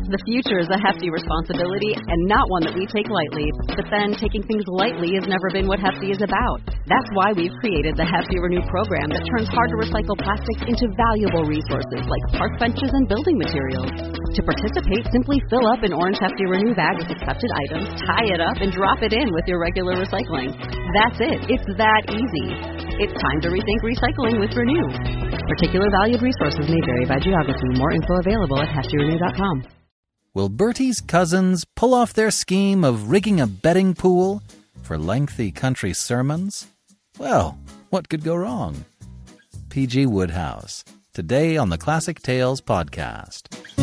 The future is a hefty responsibility and not one that we take lightly. But then, taking things lightly has never been what Hefty is about. That's why we've created the Hefty Renew program that turns hard-to-recycle plastics into valuable resources like park benches and building materials. To participate, simply fill up an orange Hefty Renew bag with accepted items, tie it up, and drop it in with your regular recycling. That's it. It's that easy. It's time to rethink recycling with Renew. Particular valued resources may vary by geography. More info available at heftyrenew.com. Will Bertie's cousins pull off their scheme of rigging a betting pool for lengthy country sermons? Well, what could go wrong? P.G. Wodehouse, today on the Classic Tales podcast.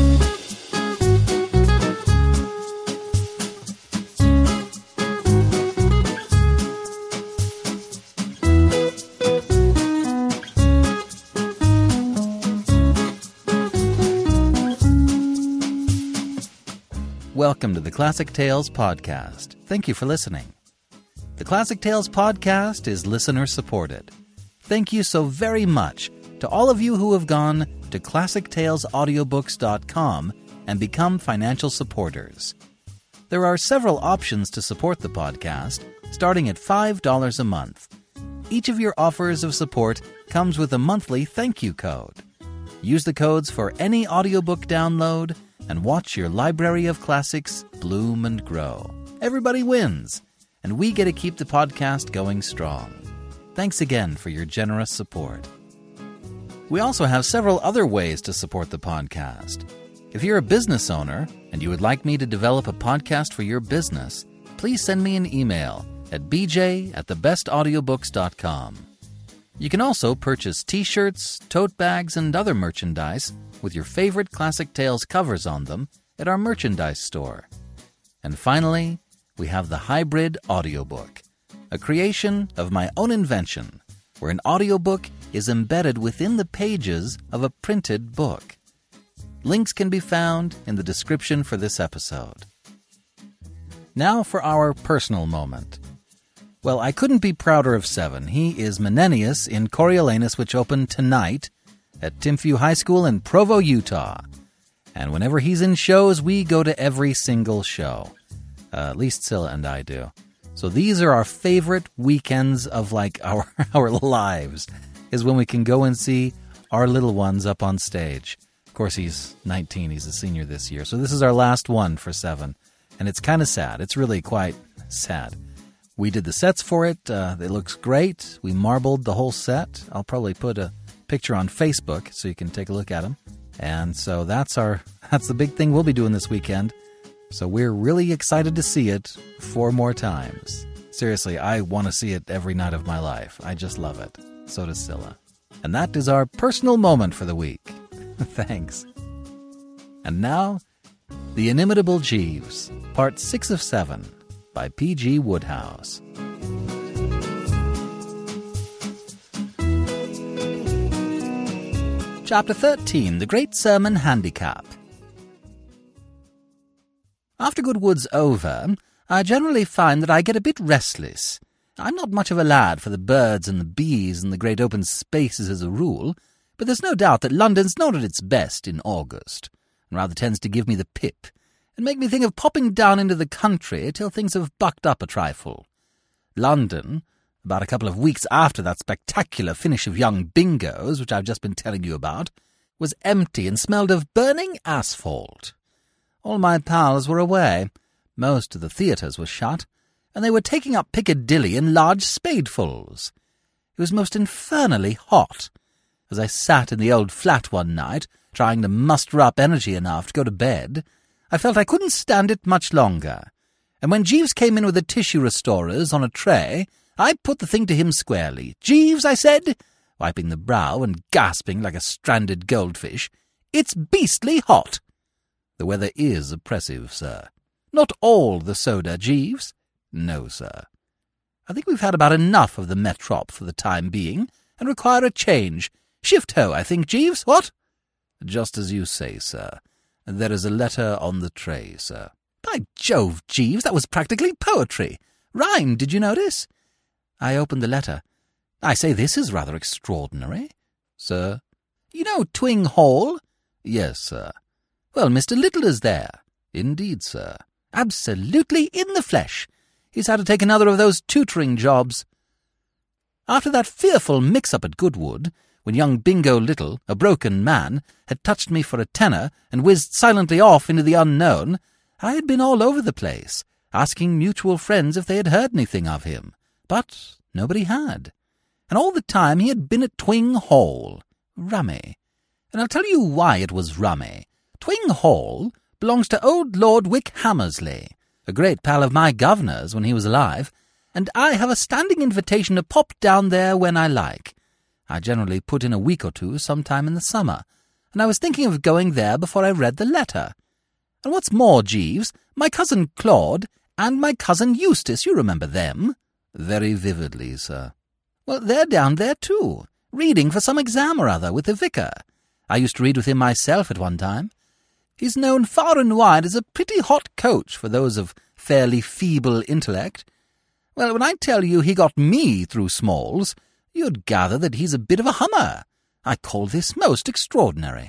Welcome to the Classic Tales podcast. Thank you for listening. The Classic Tales podcast is listener-supported. Thank you so very much to all of you who have gone to ClassicTalesAudiobooks.com and become financial supporters. There are several options to support the podcast, starting at $5 a month. Each of your offers of support comes with a monthly thank you code. Use the codes for any audiobook download and watch your library of classics bloom and grow. Everybody wins, and we get to keep the podcast going strong. Thanks again for your generous support. We also have several other ways to support the podcast. If you're a business owner and you would like me to develop a podcast for your business, please send me an email at bj@thebestaudiobooks.com. You can also purchase t-shirts, tote bags, and other merchandise with your favorite Classic Tales covers on them at our merchandise store. And finally, we have the hybrid audiobook, a creation of my own invention, where an audiobook is embedded within the pages of a printed book. Links can be found in the description for this episode. Now for our personal moment. Well, I couldn't be prouder of Seven. He is Menenius in Coriolanus, which opened tonight at Timpview High School in Provo, Utah. And whenever he's in shows, we go to every single show. At least Scylla and I do. So these are our favorite weekends of our lives, is when we can go and see our little ones up on stage. Of course, he's 19. He's a senior this year. So this is our last one for Seven. And it's kind of sad. It's really quite sad. We did the sets for it. It looks great. We marbled the whole set. I'll probably put a picture on Facebook so you can take a look at them. And so that's the big thing we'll be doing this weekend. So we're really excited to see it 4 more times. Seriously, I want to see it every night of my life. I just love it. So does Scylla. And that is our personal moment for the week. Thanks. And now, The Inimitable Jeeves, Part 6 of 7, by P.G. Wodehouse. Chapter 13, The Great Sermon Handicap. After Goodwood's over, I generally find that I get a bit restless. I'm not much of a lad for the birds and the bees and the great open spaces as a rule, but there's no doubt that London's not at its best in August, and rather tends to give me the pip, and make me think of popping down into the country till things have bucked up a trifle. London, about a couple of weeks after that spectacular finish of Young Bingo's, which I've just been telling you about, was empty and smelled of burning asphalt. All my pals were away, most of the theatres were shut, and they were taking up Piccadilly in large spadefuls. It was most infernally hot. As I sat in the old flat one night, trying to muster up energy enough to go to bed, I felt I couldn't stand it much longer, and when Jeeves came in with the tissue restorers on a tray, I put the thing to him squarely. "Jeeves," I said, wiping the brow and gasping like a stranded goldfish, "it's beastly hot." "The weather is oppressive, sir." "Not all the soda, Jeeves." "No, sir." "I think we've had about enough of the Metrop for the time being, and require a change. Shift-ho, I think, Jeeves, what?" "Just as you say, sir. There is a letter on the tray, sir." "By Jove, Jeeves, that was practically poetry. Rhymed, did you notice?" I opened the letter. "I say, this is rather extraordinary." "Sir?" "You know Twing Hall?" "Yes, sir." Well, Mr. Little is there. Indeed, sir. Absolutely in the flesh. He's had to take another of those tutoring jobs. After that fearful mix-up at Goodwood, when young Bingo Little, a broken man, had touched me for a tenner and whizzed silently off into the unknown, I had been all over the place, asking mutual friends if they had heard anything of him. But nobody had. And all the time he had been at Twing Hall. Rummy. And I'll tell you why it was rummy. Twing Hall belongs to old Lord Wick Hammersley, a great pal of my governor's when he was alive, and I have a standing invitation to pop down there when I like. I generally put in a week or two sometime in the summer, and I was thinking of going there before I read the letter. And what's more, Jeeves, my cousin Claude and my cousin Eustace, you remember them? Very vividly, sir. Well, they're down there too, reading for some exam or other with the vicar. I used to read with him myself at one time. He's known far and wide as a pretty hot coach for those of fairly feeble intellect. Well, when I tell you he got me through Smalls, you'd gather that he's a bit of a hummer. I call this most extraordinary.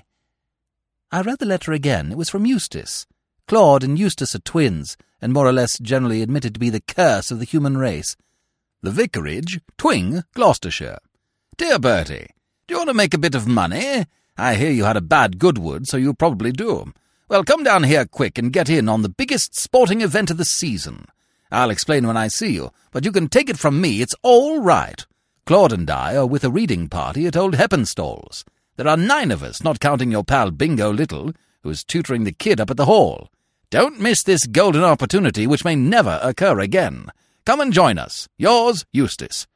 I read the letter again. It was from Eustace. Claude and Eustace are twins, and more or less generally admitted to be the curse of the human race. The Vicarage, Twing, Gloucestershire. Dear Bertie, do you want to make a bit of money? I hear you had a bad Goodwood, so you probably do. Well, come down here quick and get in on the biggest sporting event of the season. I'll explain when I see you, but you can take it from me, it's all right. Claude and I are with a reading party at old Heppenstall's. There are 9 of us, not counting your pal Bingo Little, who's tutoring the kid up at the hall. Don't miss this golden opportunity, which may never occur again. Come and join us. Yours, Eustace.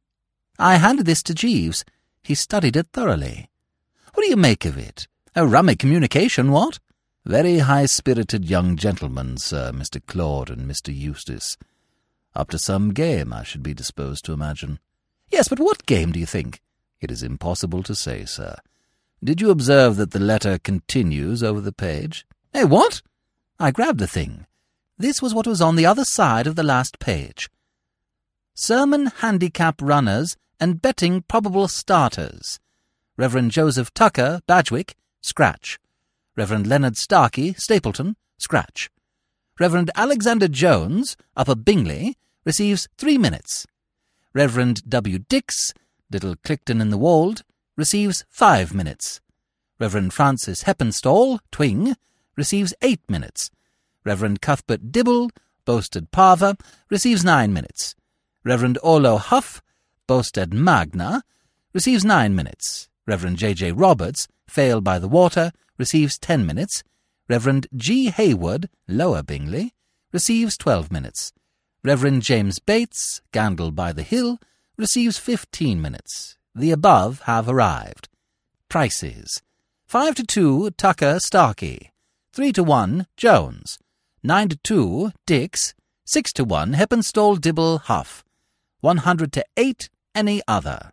I handed this to Jeeves. He studied it thoroughly. What do you make of it? A rummy communication, what? Very high-spirited young gentlemen, sir, Mr. Claude and Mr. Eustace. Up to some game, I should be disposed to imagine. Yes, but what game, do you think? It is impossible to say, sir. Did you observe that the letter continues over the page? Eh, what? I grabbed the thing. This was what was on the other side of the last page. Sermon handicap runners and betting probable starters. Reverend Joseph Tucker, Badgwick, scratch. Reverend Leonard Starkey, Stapleton, scratch. Reverend Alexander Jones, Upper Bingley, receives 3 minutes. Reverend W. Dix, Little Clifton in the Wold, receives 5 minutes. Reverend Francis Heppenstall, Twing, receives 8 minutes. Reverend Cuthbert Dibble, Bowsted Parva, receives 9 minutes. Reverend Orlo Huff, Bowsted Magna, receives 9 minutes. Reverend J.J. Roberts, Fail by the Water, receives 10 minutes. Reverend G. Hayward, Lower Bingley, receives 12 minutes. Reverend James Bates, Gandle by the Hill, receives 15 minutes. The above have arrived. Prices: 5 to 2, Tucker, Starkey. 3 to 1, Jones. 9 to 2, Dix. 6 to 1, Heppenstall, Dibble, Huff. 100 to 8, any other.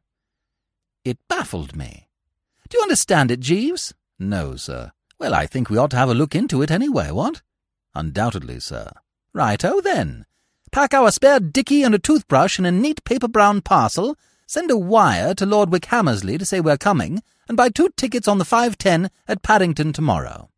It baffled me. Do you understand it, Jeeves? No, sir. Well, I think we ought to have a look into it anyway, what? Undoubtedly, sir. Righto, then. Pack our spare dicky and a toothbrush in a neat paper-brown parcel, send a wire to Lord Wick Hammersley to say we're coming, and buy 2 tickets on the 5:10 at Paddington tomorrow.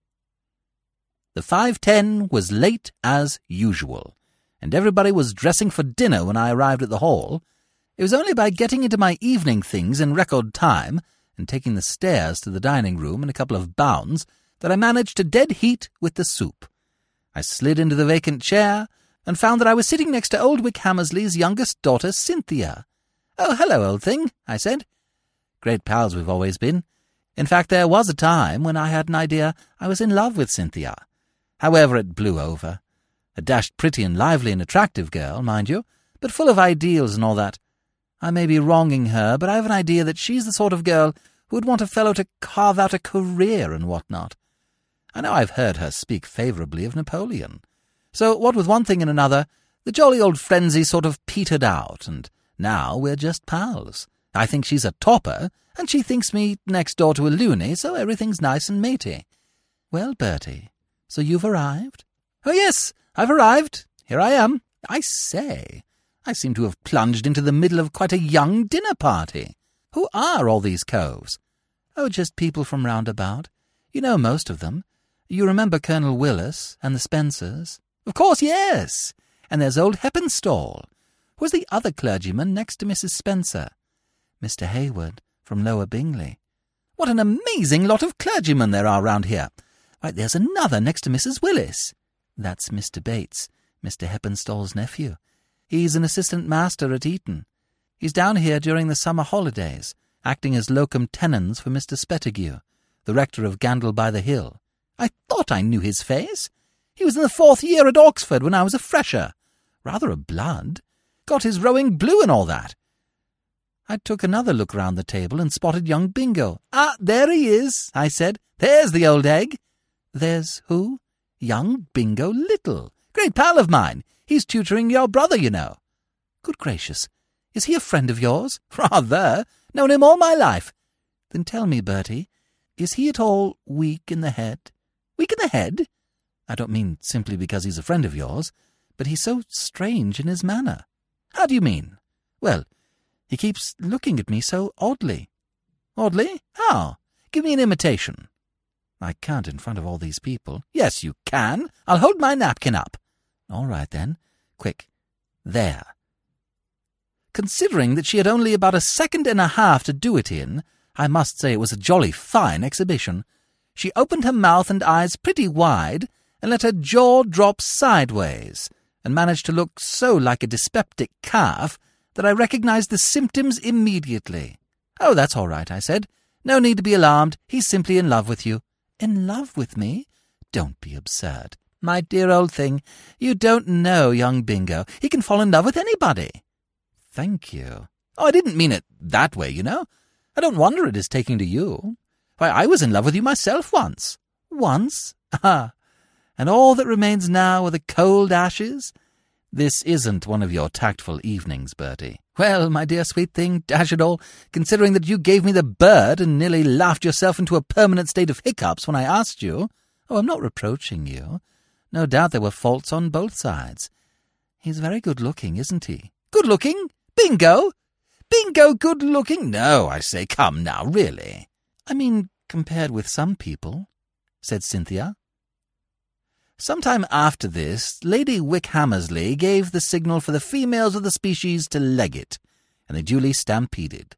The 5:10 was late as usual, and everybody was dressing for dinner when I arrived at the hall. It was only by getting into my evening things in record time and taking the stairs to the dining-room in a couple of bounds that I managed to dead heat with the soup. I slid into the vacant chair and found that I was sitting next to old Wick Hammersley's youngest daughter, Cynthia. "Oh, hello, old thing," I said. Great pals we've always been. In fact, there was a time when I had an idea I was in love with Cynthia. However, it blew over. A dashed pretty and lively and attractive girl, mind you, but full of ideals and all that. I may be wronging her, but I have an idea that she's the sort of girl who would want a fellow to carve out a career and what not. I know I've heard her speak favourably of Napoleon. So, what with one thing and another, the jolly old frenzy sort of petered out, and now we're just pals. I think she's a topper, and she thinks me next door to a loony, so everything's nice and matey. Well, Bertie, so you've arrived? Oh, yes, I've arrived. Here I am. I say, I seem to have plunged into the middle of quite a young dinner party. Who are all these coves? Oh, just people from round about. You know most of them. You remember Colonel Willis and the Spencers? Of course, yes. And there's old Heppenstall. Who's the other clergyman next to Mrs. Spencer? Mr. Hayward, from Lower Bingley. What an amazing lot of clergymen there are round here. Right, there's another next to Mrs. Willis. That's Mr. Bates, Mr. Heppenstall's nephew. He's an assistant master at Eton. He's down here during the summer holidays, acting as locum tenens for Mr. Spettigue, the rector of Gandle by the Hill. I thought I knew his face. He was in the 4th year at Oxford when I was a fresher. Rather a blood. Got his rowing blue and all that. I took another look round the table and spotted young Bingo. "Ah, there he is," I said. "There's the old egg." "There's who?" "Young Bingo Little. Great pal of mine. He's tutoring your brother, you know." "Good gracious. Is he a friend of yours?" "Rather. Known him all my life." "Then tell me, Bertie, is he at all weak in the head?" "Weak in the head?" "I don't mean simply because he's a friend of yours, but he's so strange in his manner." "How do you mean?" "Well, he keeps looking at me so oddly." "Oddly? How? Give me an imitation." "I can't in front of all these people." "Yes, you can. I'll hold my napkin up." "All right, then. Quick. There." Considering that she had only about a second and a half to do it in, I must say it was a jolly fine exhibition. She opened her mouth and eyes pretty wide, and let her jaw drop sideways, and managed to look so like a dyspeptic calf that I recognized the symptoms immediately. "Oh, that's all right," I said. "No need to be alarmed. He's simply in love with you." "In love with me? Don't be absurd." "My dear old thing, you don't know young Bingo. He can fall in love with anybody." "Thank you." "Oh, I didn't mean it that way, you know. I don't wonder at his taking to you. Why, I was in love with you myself once." "Once? Ah, and all that remains now are the cold ashes?" "This isn't one of your tactful evenings, Bertie." "Well, my dear sweet thing, dash it all, considering that you gave me the bird and nearly laughed yourself into a permanent state of hiccups when I asked you—" "Oh, I'm not reproaching you. No doubt there were faults on both sides. He's very good-looking, isn't he?" "Good-looking? Bingo? Bingo good-looking? No, I say, come now, really." "I mean, compared with some people," said Cynthia. Sometime after this, Lady Wickhammersley gave the signal for the females of the species to leg it, and they duly stampeded.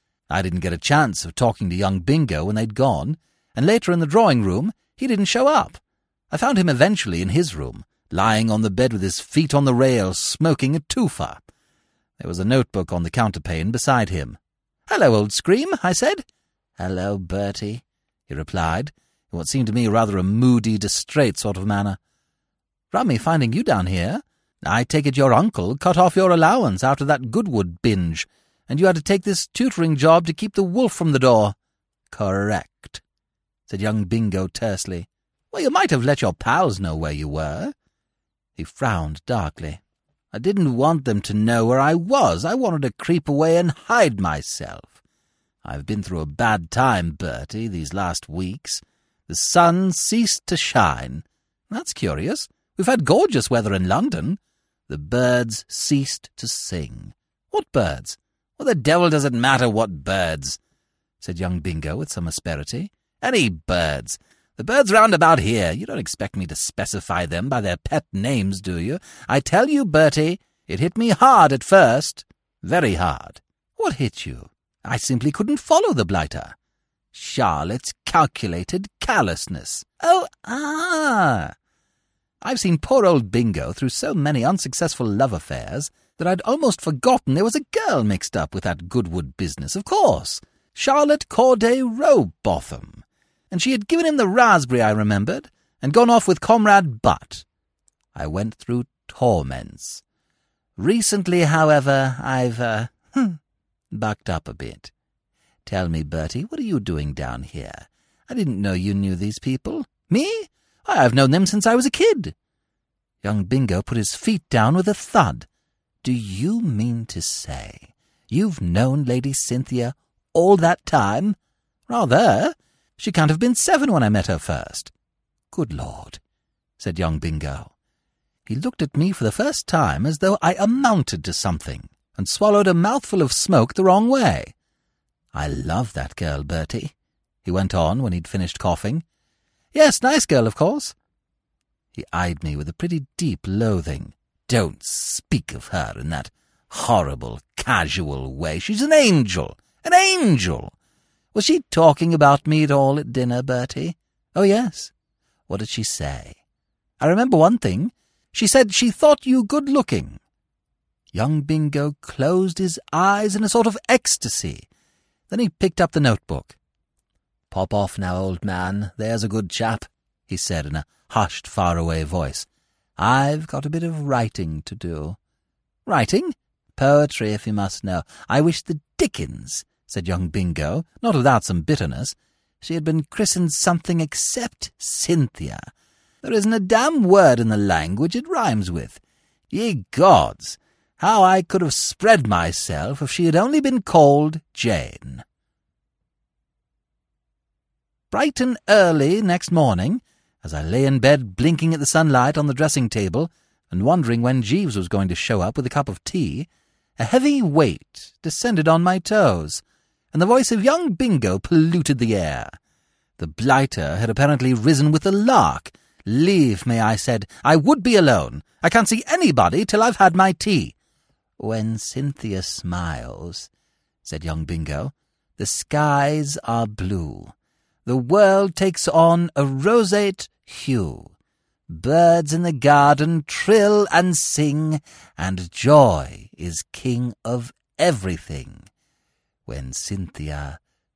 I didn't get a chance of talking to young Bingo when they'd gone, and later in the drawing-room he didn't show up. I found him eventually in his room, lying on the bed with his feet on the rail, smoking a toofer. There was a notebook on the counterpane beside him. "Hello, old Scream," I said. "Hello, Bertie," he replied, in what seemed to me rather a moody, distrait sort of manner. "Rummy finding you down here. I take it your uncle cut off your allowance after that Goodwood binge, and you had to take this tutoring job to keep the wolf from the door." "Correct," said young Bingo tersely. "Well, you might have let your pals know where you were." He frowned darkly. "I didn't want them to know where I was. I wanted to creep away and hide myself. I've been through a bad time, Bertie, these last weeks. The sun ceased to shine. That's curious. We've had gorgeous weather in London. The birds ceased to sing." "What birds?" "Well, the devil does it matter what birds," said young Bingo with some asperity. "Any birds. The birds round about here. You don't expect me to specify them by their pet names, do you? I tell you, Bertie, it hit me hard at first. Very hard." "What hit you?" "I simply couldn't follow the blighter." "Charlotte's calculated callousness." "Oh, ah!" I've seen poor old Bingo through so many unsuccessful love affairs that I'd almost forgotten there was a girl mixed up with that Goodwood business, of course. Charlotte Corday Rowbotham. And she had given him the raspberry, I remembered, and gone off with Comrade Butt. I went through torments. Recently, however, I've, bucked up a bit. Tell me, Bertie, what are you doing down here? I didn't know you knew these people." "Me? I've known them since I was a kid." Young Bingo put his feet down with a thud. "Do you mean to say you've known Lady Cynthia all that time?" "Rather. She can't have been 7 when I met her first." "Good Lord," said young Bingo. He looked at me for the first time as though I amounted to something, and swallowed a mouthful of smoke the wrong way. "I love that girl, Bertie," he went on when he'd finished coughing. Yes, nice girl, of course. He eyed me with a pretty deep loathing. Don't speak of her in that horrible, casual way. She's an angel. An angel! Was she talking about me at all at dinner, Bertie? Oh, yes. What did she say? I remember one thing. She said she thought you good-looking. Young Bingo closed his eyes in a sort of ecstasy. Then he picked up the notebook. "Pop off now, old man. There's a good chap," he said in a hushed, far-away voice. "I've got a bit of writing to do." "Writing?" "Poetry, if you must know. I wish the dickens," said young Bingo, not without some bitterness, "she had been christened something except Cynthia. There isn't a damn word in the language it rhymes with. Ye gods, how I could have spread myself if she had only been called Jane." Bright and early next morning, as I lay in bed blinking at the sunlight on the dressing-table and wondering when Jeeves was going to show up with a cup of tea, a heavy weight descended on my toes, and the voice of young Bingo polluted the air. The blighter had apparently risen with the lark. "Leave me," I said. "I would be alone. I can't see anybody till I've had my tea." "When Cynthia smiles," said young Bingo, "the skies are blue. The world takes on a roseate hue. Birds in the garden trill and sing, and joy is king of everything when Cynthia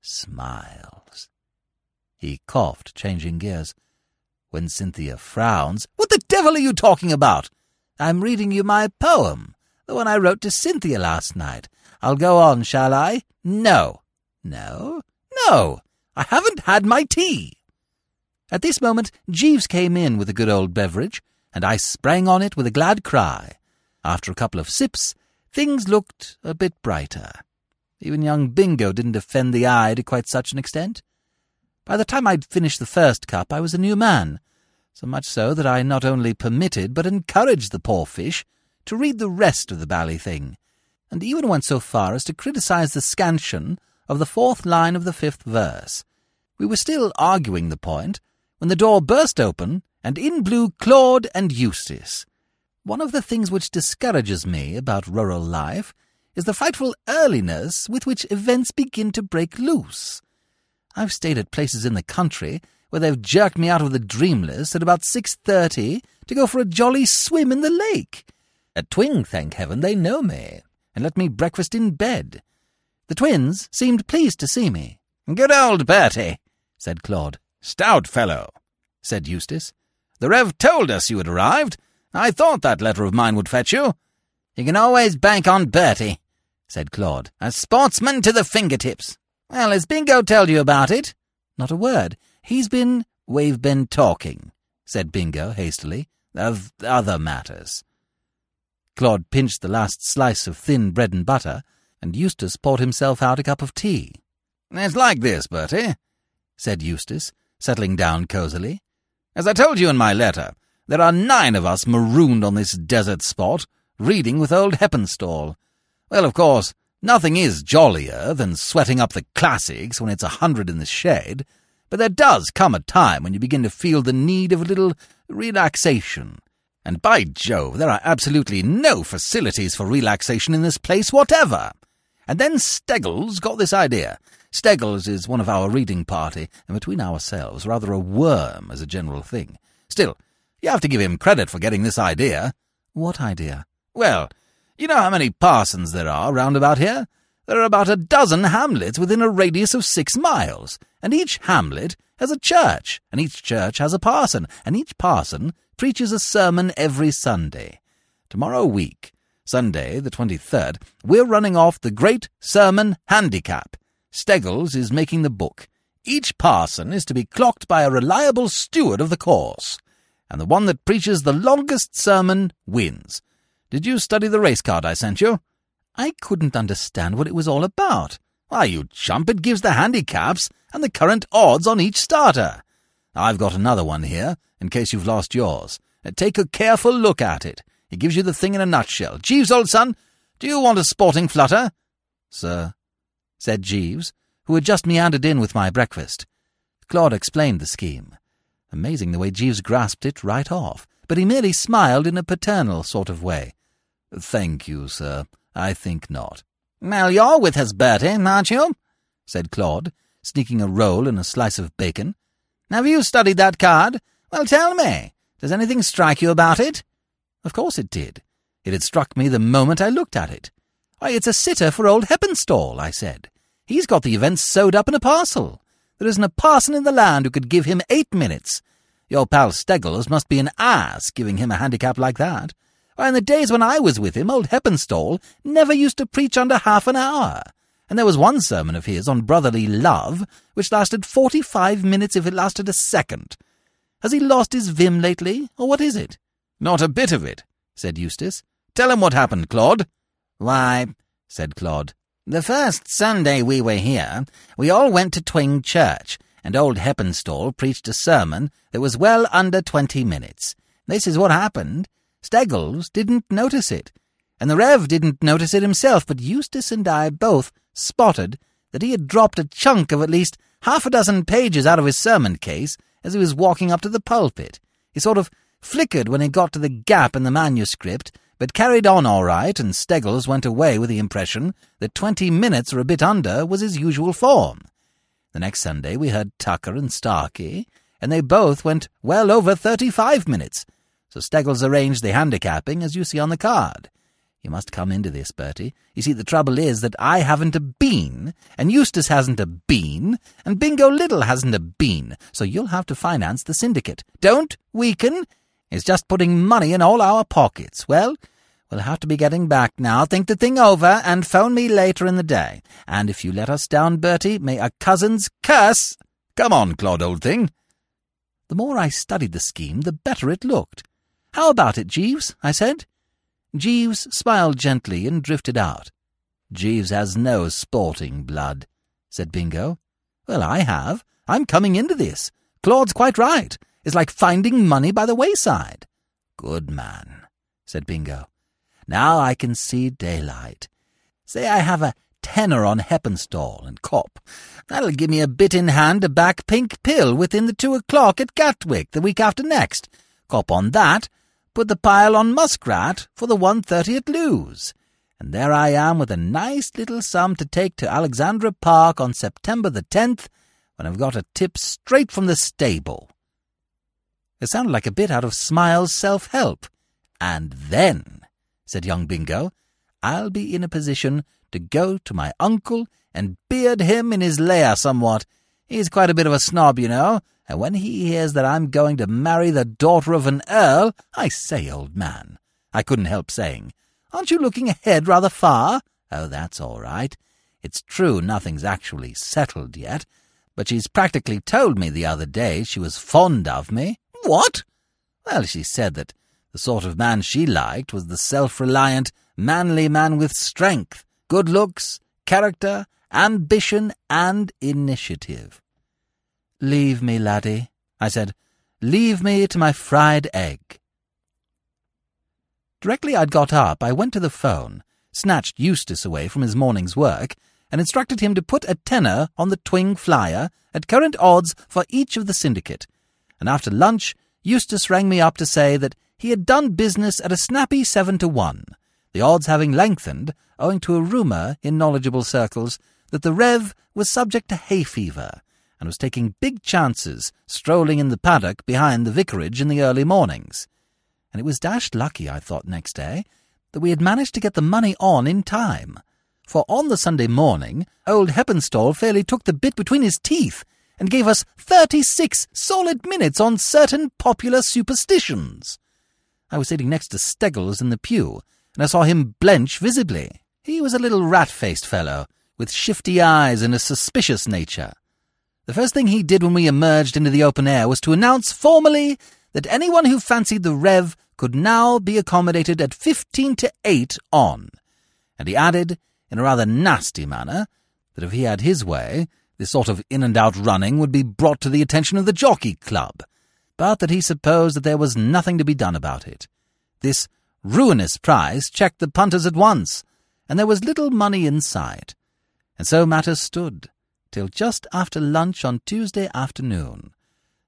smiles." He coughed, changing gears. "When Cynthia frowns—" "What the devil are you talking about?" "I'm reading you my poem, the one I wrote to Cynthia last night. I'll go on, shall I?" "No." "No?" "No. I haven't had my tea." At this moment Jeeves came in with a good old beverage, and I sprang on it with a glad cry. After a couple of sips, things looked a bit brighter. Even young Bingo didn't offend the eye to quite such an extent. By the time I'd finished the first cup, I was a new man, so much so that I not only permitted but encouraged the poor fish to read the rest of the bally thing, and even went so far as to criticize the scansion of the 4th line of the 5th verse. We were still arguing the point when the door burst open, and in blew Claude and Eustace. One of the things which discourages me about rural life is the frightful earliness with which events begin to break loose. I've stayed at places in the country where they've jerked me out of the Dreamless at about 6:30 to go for a jolly swim in the lake. At Twing, thank heaven, they know me, and let me breakfast in bed. The twins seemed pleased to see me. "Good old Bertie," said Claude. "Stout fellow," said Eustace. "The Rev told us you had arrived. I thought that letter of mine would fetch you." "You can always bank on Bertie," said Claude. "A sportsman to the fingertips." "Well, has Bingo told you about it?" "Not a word. We've been talking," said Bingo hastily, "of other matters." Claude pinched the last slice of thin bread and butter, and Eustace poured himself out a cup of tea. "It's like this, Bertie," said Eustace, settling down cosily. "As I told you in my letter, there are 9 of us marooned on this desert spot, reading with old Heppenstall. Well, of course, nothing is jollier than sweating up the classics when it's 100 in the shade, but there does come a time when you begin to feel the need of a little relaxation. And by Jove, there are absolutely no facilities for relaxation in this place whatever. And then Steggles got this idea. Steggles is one of our reading party, and between ourselves, rather a worm as a general thing. Still, you have to give him credit for getting this idea." "What idea?" "Well, you know how many parsons there are round about here? There are about a dozen hamlets within a radius of 6 miles, and each hamlet has a church, and each church has a parson, and each parson preaches a sermon every Sunday. Tomorrow week, Sunday the 23rd, we're running off the Great Sermon Handicap. Steggles is making the book. Each parson is to be clocked by a reliable steward of the course, and the one that preaches the longest sermon wins. Did you study the race card I sent you?" "I couldn't understand what it was all about." "Why, you chump, it gives the handicaps and the current odds on each starter. I've got another one here, in case you've lost yours. Take a careful look at it. It gives you the thing in a nutshell. Jeeves, old son, do you want a sporting flutter?" "Sir," said Jeeves, who had just meandered in with my breakfast. Claude explained the scheme. The Amazing the way Jeeves grasped it right off, but he merely smiled in a paternal sort of way. "Thank you, sir. I think not." "Well, you're with us, Bertie, aren't you?" said Claude, sneaking a roll and a slice of bacon. "Have you studied that card? Well, tell me, does anything strike you about it?" Of course it did. It had struck me the moment I looked at it. "Why, it's a sitter for old Heppenstall," I said. "He's got the events sewed up in a parcel. There isn't a parson in the land who could give him 8 minutes. Your pal Steggles must be an ass giving him a handicap like that. Why, in the days when I was with him, old Heppenstall never used to preach under half an hour. And there was one sermon of his on brotherly love which lasted 45 minutes if it lasted a second. Has he lost his vim lately, or what is it?" "Not a bit of it," said Eustace. "Tell him what happened, Claude." "Why," said Claude, "the first Sunday we were here, we all went to Twing Church, and old Heppenstall preached a sermon that was well under 20 minutes. This is what happened. Steggles didn't notice it, and the Rev didn't notice it himself, but Eustace and I both spotted that he had dropped a chunk of at least half a dozen pages out of his sermon case as he was walking up to the pulpit. He sort of flickered when he got to the gap in the manuscript, but carried on all right, and Steggles went away with the impression that 20 minutes or a bit under was his usual form. The next Sunday we heard Tucker and Starkey, and they both went well over 35 minutes, so Steggles arranged the handicapping as you see on the card. You must come into this, Bertie. You see, the trouble is that I haven't a bean, and Eustace hasn't a bean, and Bingo Little hasn't a bean, so you'll have to finance the syndicate. Don't weaken. It's just putting money in all our pockets. Well, we'll have to be getting back now. Think the thing over, and phone me later in the day. And if you let us down, Bertie, may a cousin's curse— "Come on, Claude, old thing." The more I studied the scheme, the better it looked. "How about it, Jeeves?" I said. Jeeves smiled gently and drifted out. "Jeeves has no sporting blood," said Bingo. "Well, I have. I'm coming into this. Claude's quite right. It's like finding money by the wayside." "Good man," said Bingo. "Now I can see daylight. Say I have a tenner on Heppenstall and Cop. That'll give me a bit in hand to back Pink Pill within the 2 o'clock at Gatwick the week after next. Cop on that. Put the pile on Muskrat for the 1:30 at Lewes. And there I am with a nice little sum to take to Alexandra Park on September the 10th, when I've got a tip straight from the stable." It sounded like a bit out of Smiles' Self-Help. "And then," said young Bingo, "I'll be in a position to go to my uncle and beard him in his lair somewhat. He's quite a bit of a snob, you know, and when he hears that I'm going to marry the daughter of an earl— I say, old man," I couldn't help saying, "aren't you looking ahead rather far?" "Oh, that's all right. It's true nothing's actually settled yet, but she's practically told me the other day she was fond of me." "What?" "Well, she said that the sort of man she liked was the self-reliant, manly man with strength, good looks, character, ambition, and initiative." "Leave me, laddie," I said. "Leave me to my fried egg." Directly I'd got up, I went to the phone, snatched Eustace away from his morning's work, and instructed him to put a tenner on the Twing flyer at current odds for each of the syndicate. And after lunch, Eustace rang me up to say that he had done business at a snappy 7-1, the odds having lengthened owing to a rumour in knowledgeable circles that the Rev was subject to hay fever and was taking big chances strolling in the paddock behind the vicarage in the early mornings. And it was dashed lucky, I thought next day, that we had managed to get the money on in time, for on the Sunday morning old Heppenstall fairly took the bit between his teeth and gave us 36 solid minutes on certain popular superstitions. I was sitting next to Steggles in the pew, and I saw him blench visibly. He was a little rat-faced fellow, with shifty eyes and a suspicious nature. The first thing he did when we emerged into the open air was to announce formally that anyone who fancied the Rev could now be accommodated at 7-8 on, and he added, in a rather nasty manner, that if he had his way, this sort of in-and-out running would be brought to the attention of the Jockey Club, but that he supposed that there was nothing to be done about it. This ruinous price checked the punters at once, and there was little money in sight. And so matters stood, till just after lunch on Tuesday afternoon,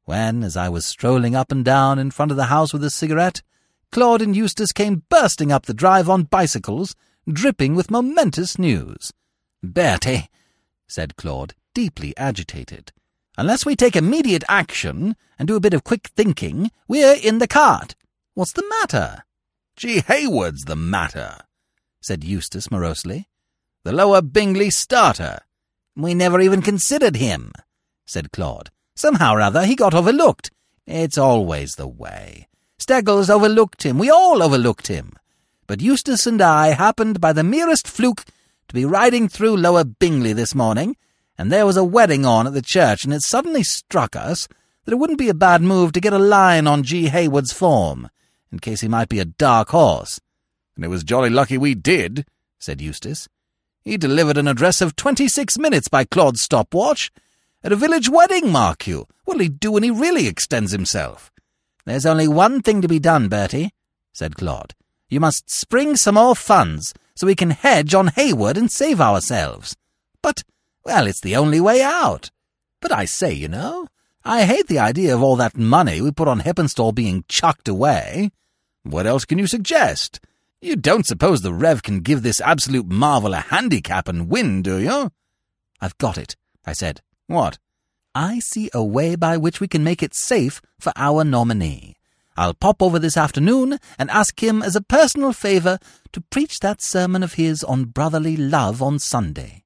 when, as I was strolling up and down in front of the house with a cigarette, Claude and Eustace came bursting up the drive on bicycles, dripping with momentous news. "Bertie," said Claude, deeply agitated, "unless we take immediate action and do a bit of quick thinking, we're in the cart. What's the matter?" "G. Hayward's the matter," said Eustace morosely. "The Lower Bingley starter." "We never even considered him," said Claude. "Somehow or other he got overlooked. It's always the way. Steggles overlooked him. We all overlooked him. But Eustace and I happened by the merest fluke to be riding through Lower Bingley this morning, and there was a wedding on at the church, and it suddenly struck us that it wouldn't be a bad move to get a line on G. Hayward's form, in case he might be a dark horse." "And it was jolly lucky we did," said Eustace. "He delivered an address of 26 minutes by Claude's stopwatch. At a village wedding, mark you. What'll he do when he really extends himself?" "There's only one thing to be done, Bertie," said Claude. "You must spring some more funds so we can hedge on Hayward and save ourselves." "But, well, it's the only way out." "But I say, you know, I hate the idea of all that money we put on Heppenstall being chucked away." "What else can you suggest? You don't suppose the Rev can give this absolute marvel a handicap and win, do you?" "I've got it," I said. "What?" "I see a way by which we can make it safe for our nominee. I'll pop over this afternoon and ask him as a personal favour to preach that sermon of his on brotherly love on Sunday."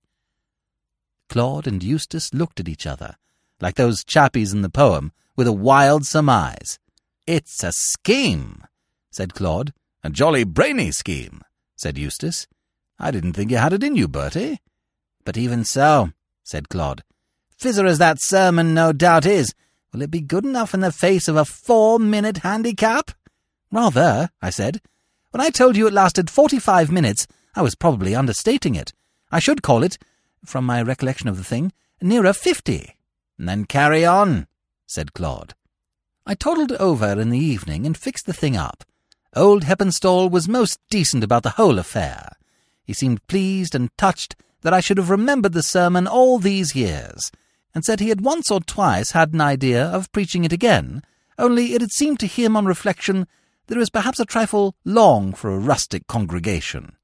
Claude and Eustace looked at each other, like those chappies in the poem, with a wild surmise. "It's a scheme," said Claude. "A jolly brainy scheme," said Eustace. "I didn't think you had it in you, Bertie." "But even so," said Claude, "fizzer as that sermon no doubt is, will it be good enough in the face of a 4-minute handicap?" "Rather," I said. "When I told you it lasted 45 minutes, I was probably understating it. I should call it, from my recollection of the thing, nearer 50. "Then carry on," said Claude. I toddled over in the evening and fixed the thing up. Old Heppenstall was most decent about the whole affair. He seemed pleased and touched that I should have remembered the sermon all these years, and said he had once or twice had an idea of preaching it again, only it had seemed to him on reflection that it was perhaps a trifle long for a rustic congregation.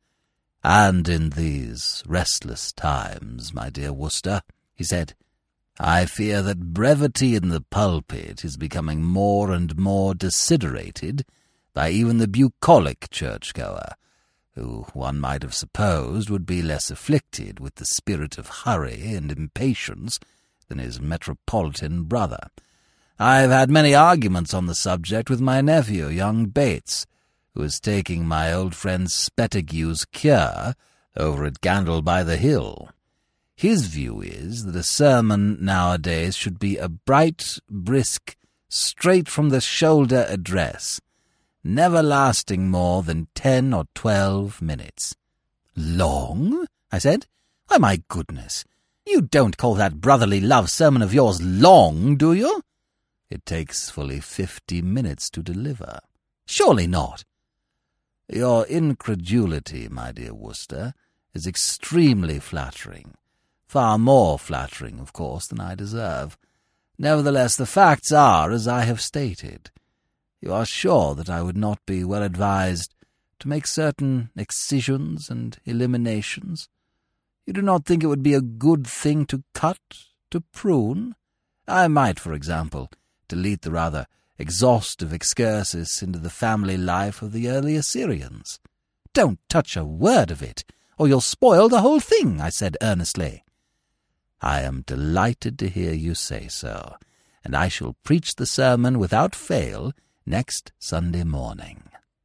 "And in these restless times, my dear Worcester," he said, "I fear that brevity in the pulpit is becoming more and more desiderated by even the bucolic churchgoer, who one might have supposed would be less afflicted with the spirit of hurry and impatience than his metropolitan brother. I've had many arguments on the subject with my nephew, young Bates, who is taking my old friend Spettigue's cure over at Gandle by the Hill. His view is that a sermon nowadays should be a bright, brisk, straight-from-the-shoulder address, never lasting more than 10 or 12 minutes. "Long?" I said. "Why, my goodness, you don't call that brotherly love sermon of yours long, do you?" "It takes fully 50 minutes to deliver." "Surely not." "Your incredulity, my dear Worcester, is extremely flattering. Far more flattering, of course, than I deserve. Nevertheless, the facts are as I have stated. You are sure that I would not be well advised to make certain excisions and eliminations? You do not think it would be a good thing to cut, to prune? I might, for example, delete the rather exhaustive excursus into the family life of the early Assyrians." "Don't touch a word of it, or you'll spoil the whole thing," I said earnestly. "I am delighted to hear you say so, and I shall preach the sermon without fail next Sunday morning."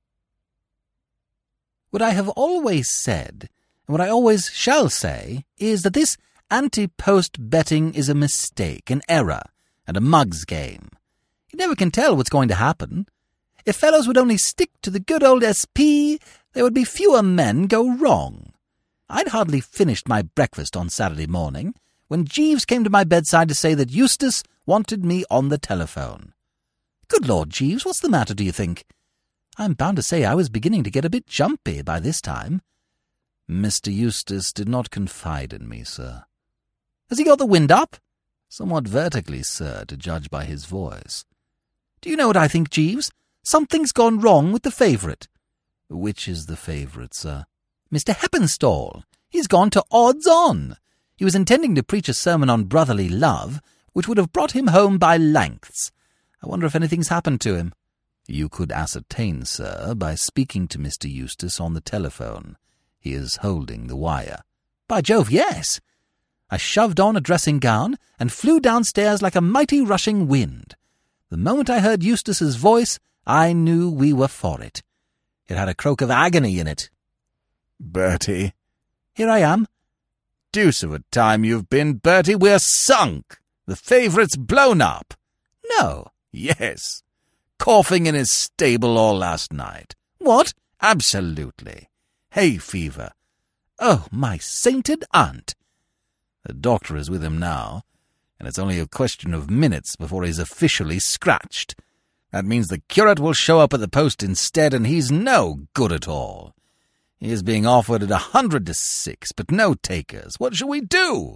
What I have always said, and what I always shall say, is that this ante-post betting is a mistake, an error, and a mug's game. You never can tell what's going to happen. If fellows would only stick to the good old SP, there would be fewer men go wrong. I'd hardly finished my breakfast on Saturday morning when Jeeves came to my bedside to say that Eustace wanted me on the telephone. "Good Lord, Jeeves, what's the matter, do you think?" I'm bound to say I was beginning to get a bit jumpy by this time. "Mr. Eustace did not confide in me, sir." "Has he got the wind up?" somewhat vertically, sir, to judge by his voice. "Do you know what I think, Jeeves? Something's gone wrong with the favourite." "Which is the favourite, sir?" "Mr. Heppenstall. He's gone to odds on. He was intending to preach a sermon on brotherly love, which would have brought him home by lengths. I wonder if anything's happened to him." "You could ascertain, sir, by speaking to Mr. Eustace on the telephone. He is holding the wire." "By Jove, yes." I shoved on a dressing-gown and flew downstairs like a mighty rushing wind. The moment I heard Eustace's voice, I knew we were for it. It had a croak of agony in it. "Bertie." "Here I am." "Deuce of a time you've been, Bertie. We're sunk. The favourite's blown up." "No." "Yes. Coughing in his stable all last night." "What?" "Absolutely. Hay fever." "Oh, my sainted aunt." "The doctor is with him now, and it's only a question of minutes before he's officially scratched. That means the curate will show up at the post instead, and he's no good at all. He is being offered at 100 to 6, but no takers. What shall we do?"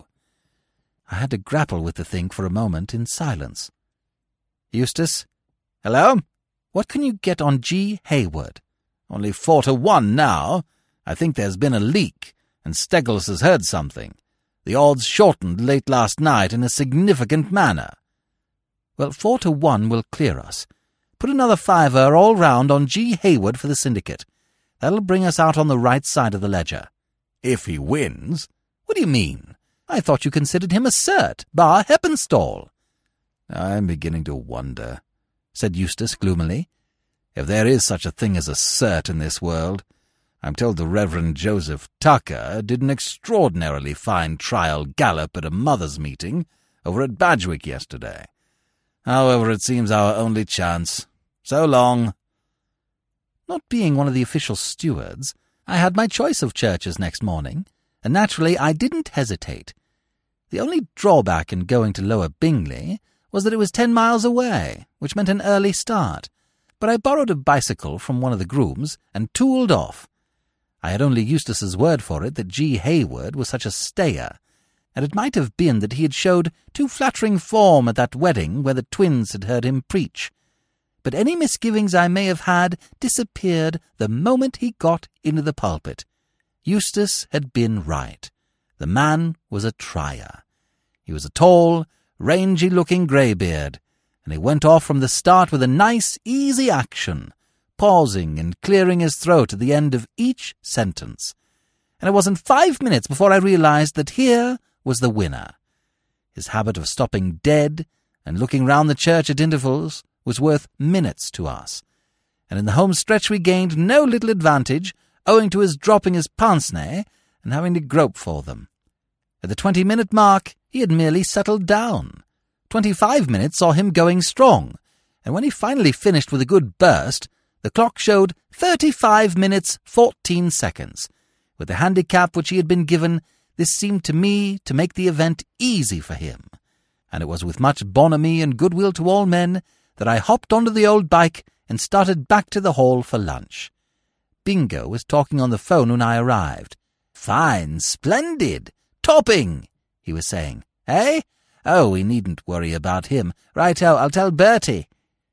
I had to grapple with the thing for a moment in silence. "Eustace? Hello? What can you get on G. Hayward?" "Only 4 to 1 now. I think there's been a leak, and Steggles has heard something. The odds shortened late last night in a significant manner." "Well, 4 to 1 will clear us. Put another fiver all round on G. Hayward for the syndicate. That'll bring us out on the right side of the ledger." "If he wins." "What do you mean? I thought you considered him a cert, bar Heppenstall." "I'm beginning to wonder," said Eustace gloomily. "If there is such a thing as a cert in this world. I'm told the Reverend Joseph Tucker did an extraordinarily fine trial gallop at a mothers' meeting over at Badgwick yesterday. However, it seems our only chance. So long." Not being one of the official stewards, I had my choice of churches next morning, and naturally I didn't hesitate. The only drawback in going to Lower Bingley was that it was 10 miles away, which meant an early start, but I borrowed a bicycle from one of the grooms and tooled off. I had only Eustace's word for it that G. Hayward was such a stayer, and it might have been that he had showed too flattering form at that wedding where the twins had heard him preach. But any misgivings I may have had disappeared the moment he got into the pulpit. Eustace had been right. The man was a trier. He was a tall, rangy-looking greybeard, and he went off from the start with a nice, easy action, pausing and clearing his throat at the end of each sentence. And it wasn't 5 minutes before I realized that here was the winner. His habit of stopping dead and looking round the church at intervals was worth minutes to us, and in the home stretch we gained no little advantage owing to his dropping his pince-nez and having to grope for them. At the 20-minute mark he had merely settled down. 25 minutes saw him going strong, and when he finally finished with a good burst, the clock showed 35 minutes 14 seconds. With the handicap which he had been given, this seemed to me to make the event easy for him, and it was with much bonhomie and goodwill to all men that I hopped onto the old bike and started back to the hall for lunch. Bingo was talking on the phone when I arrived. "Fine, splendid, topping," he was saying. "Eh? Oh, we needn't worry about him. Righto, I'll tell Bertie."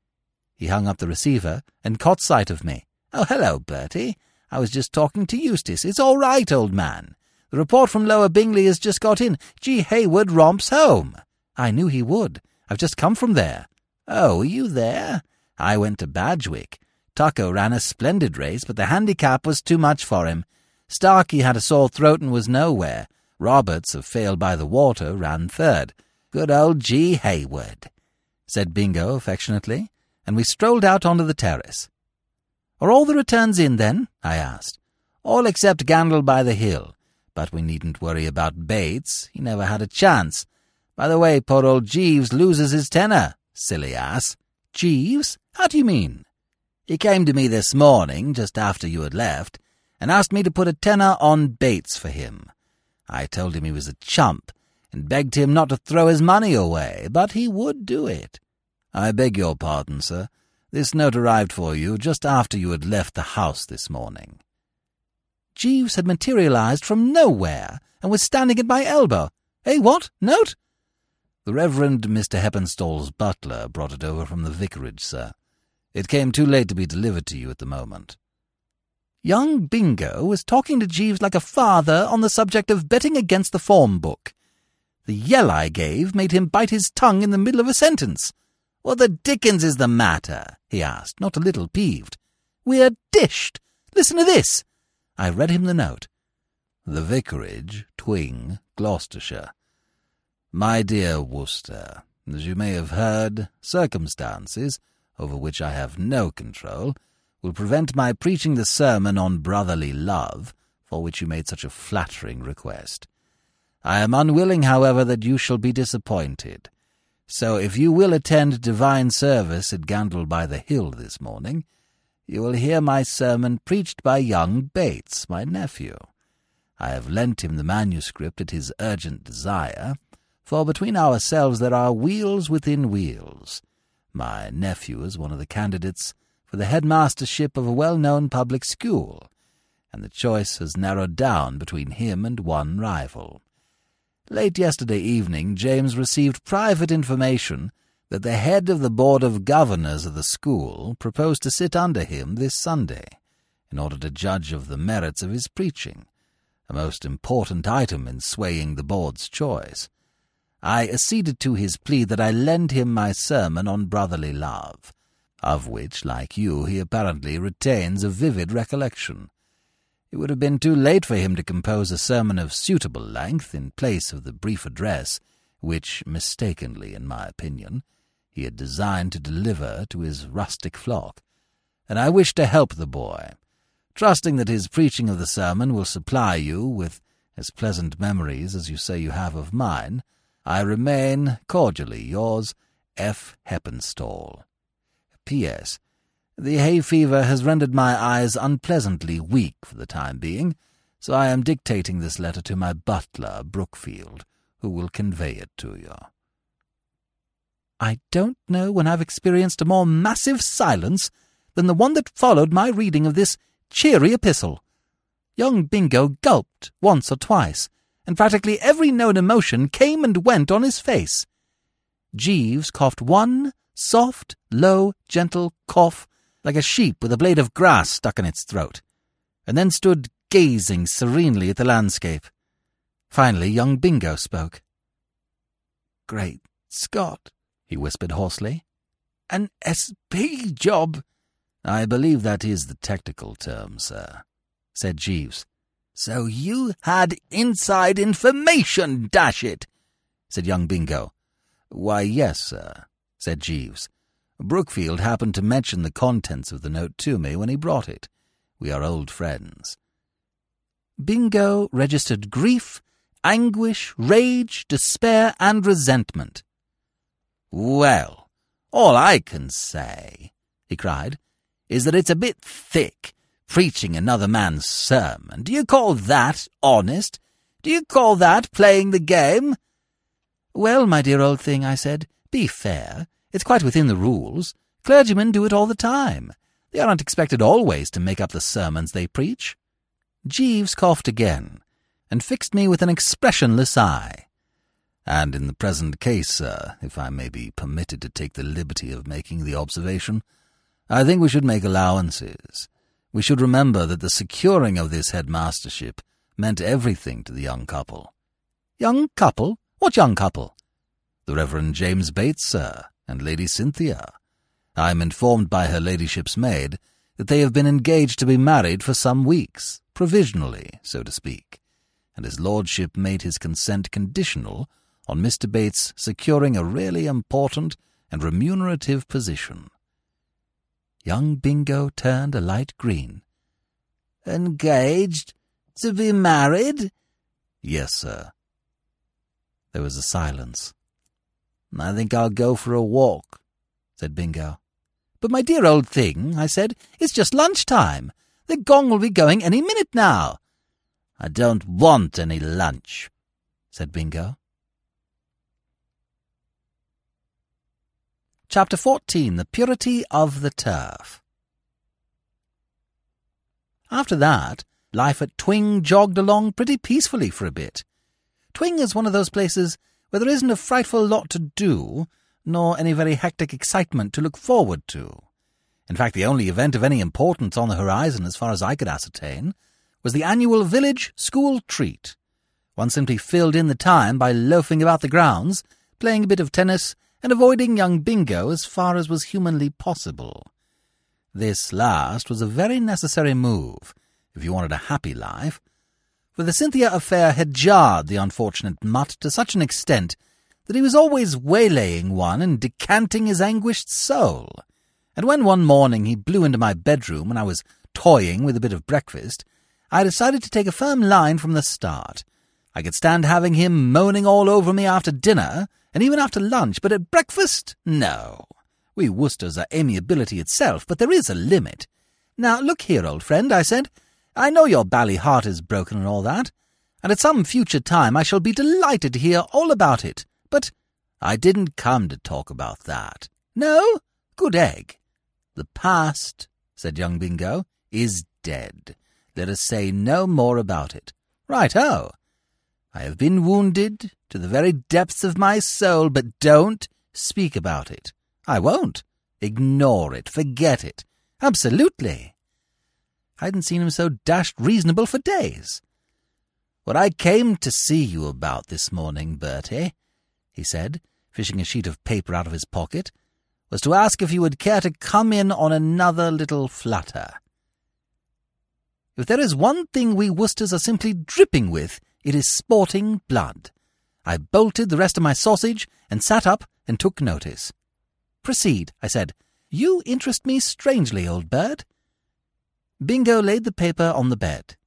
He hung up the receiver and caught sight of me. "Oh, hello, Bertie. I was just talking to Eustace. It's all right, old man. The report from Lower Bingley has just got in. G. Hayward romps home." "I knew he would. I've just come from there." "Oh, were you there? I went to Badgwick. Tucker ran a splendid race, but the handicap was too much for him. Starkey had a sore throat and was nowhere. Roberts, of Fail by the Water, ran third. Good old G. Hayward," said Bingo affectionately, and we strolled out onto the terrace. "Are all the returns in, then?" I asked. "All except Gandle by the Hill. But we needn't worry about Bates. He never had a chance. By the way, poor old Jeeves loses his tenner. Silly ass." "Jeeves? How do you mean?" "He came to me this morning, just after you had left, and asked me to put a tenner on Bates for him. I told him he was a chump, and begged him not to throw his money away, but he would do it." "I beg your pardon, sir. This note arrived for you just after you had left the house this morning." Jeeves had materialized from nowhere and was standing at my elbow. "Eh, what? Note?" The Reverend Mr. Heppenstall's butler brought it over from the vicarage, sir. It came too late to be delivered to you at the moment." Young Bingo was talking to Jeeves like a father on the subject of betting against the form book. The yell I gave made him bite his tongue in the middle of a sentence. "What the dickens is the matter?" he asked, not a little peeved. "We're dished. Listen to this." I read him the note. "The Vicarage, Twing, Gloucestershire. My dear Wooster, as you may have heard, circumstances, over which I have no control, will prevent my preaching the sermon on brotherly love, for which you made such a flattering request. I am unwilling, however, that you shall be disappointed. So if you will attend divine service at Gandle-by-the-Hill this morning, you will hear my sermon preached by young Bates, my nephew. I have lent him the manuscript at his urgent desire, for between ourselves there are wheels within wheels. My nephew is one of the candidates for the headmastership of a well-known public school, and the choice has narrowed down between him and one rival. Late yesterday evening, James received private information that the head of the Board of Governors of the school proposed to sit under him this Sunday, in order to judge of the merits of his preaching, a most important item in swaying the board's choice. I acceded to his plea that I lend him my sermon on brotherly love, of which, like you, he apparently retains a vivid recollection. It would have been too late for him to compose a sermon of suitable length in place of the brief address which, mistakenly in my opinion, he had designed to deliver to his rustic flock, and I wish to help the boy, trusting that his preaching of the sermon will supply you with as pleasant memories as you say you have of mine. I remain cordially yours, F. Heppenstall. P.S. The hay fever has rendered my eyes unpleasantly weak for the time being, so I am dictating this letter to my butler, Brookfield, who will convey it to you. I don't know when I've experienced a more massive silence than the one that followed my reading of this cheery epistle. Young Bingo gulped once or twice, and practically every known emotion came and went on his face. Jeeves coughed one soft, low, gentle cough like a sheep with a blade of grass stuck in its throat, and then stood gazing serenely at the landscape. Finally, young Bingo spoke. "Great Scott," he whispered hoarsely. "An SP job." "I believe that is the technical term, sir," said Jeeves. "So you had inside information, dash it," said young Bingo. "Why, yes, sir," said Jeeves. "Brookfield happened to mention the contents of the note to me when he brought it. We are old friends." Bingo registered grief, anguish, rage, despair, and resentment. "Well, all I can say," he cried, "is that it's a bit thick, preaching another man's sermon. Do you call that honest? Do you call that playing the game?" "Well, my dear old thing," I said, "be fair. It's quite within the rules. Clergymen do it all the time. They aren't expected always to make up the sermons they preach." Jeeves coughed again, and fixed me with an expressionless eye. "And in the present case, sir, if I may be permitted to take the liberty of making the observation, I think we should make allowances. We should remember that the securing of this headmastership meant everything to the young couple." "Young couple? What young couple?" "The Reverend James Bates, sir, and Lady Cynthia. I am informed by her ladyship's maid that they have been engaged to be married for some weeks, provisionally, so to speak, and his lordship made his consent conditional on Mr. Bates securing a really important and remunerative position." Young Bingo turned a light green. "Engaged to be married?" "Yes, sir." There was a silence. "I think I'll go for a walk," said Bingo. "But my dear old thing," I said, "it's just lunchtime. The gong will be going any minute now." "I don't want any lunch," said Bingo. Chapter 14. The Purity of the Turf. After that, life at Twing jogged along pretty peacefully for a bit. Twing is one of those places where there isn't a frightful lot to do, nor any very hectic excitement to look forward to. In fact, the only event of any importance on the horizon, as far as I could ascertain, was the annual village school treat. One simply filled in the time by loafing about the grounds, playing a bit of tennis, and avoiding young Bingo as far as was humanly possible. This last was a very necessary move, if you wanted a happy life, for the Cynthia affair had jarred the unfortunate mutt to such an extent that he was always waylaying one and decanting his anguished soul. And when one morning he blew into my bedroom when I was toying with a bit of breakfast, I decided to take a firm line from the start. I could stand having him moaning all over me after dinner, and even after lunch, but at breakfast, no. We Worcesters are amiability itself, but there is a limit. Now, look here, old friend, I said. I know your bally heart is broken and all that, and at some future time I shall be delighted to hear all about it. But I didn't come to talk about that. No? Good egg. The past, said young Bingo, is dead. Let us say no more about it. Right-ho. I have been wounded to the very depths of my soul, but don't speak about it. I won't. Ignore it. Forget it. Absolutely. I hadn't seen him so dashed reasonable for days. What I came to see you about this morning, Bertie, he said, fishing a sheet of paper out of his pocket, was to ask if you would care to come in on another little flutter. If there is one thing we Worcesters are simply dripping with, it is sporting blood. I bolted the rest of my sausage and sat up and took notice. Proceed, I said. You interest me strangely, old bird. Bingo laid the paper on the bed.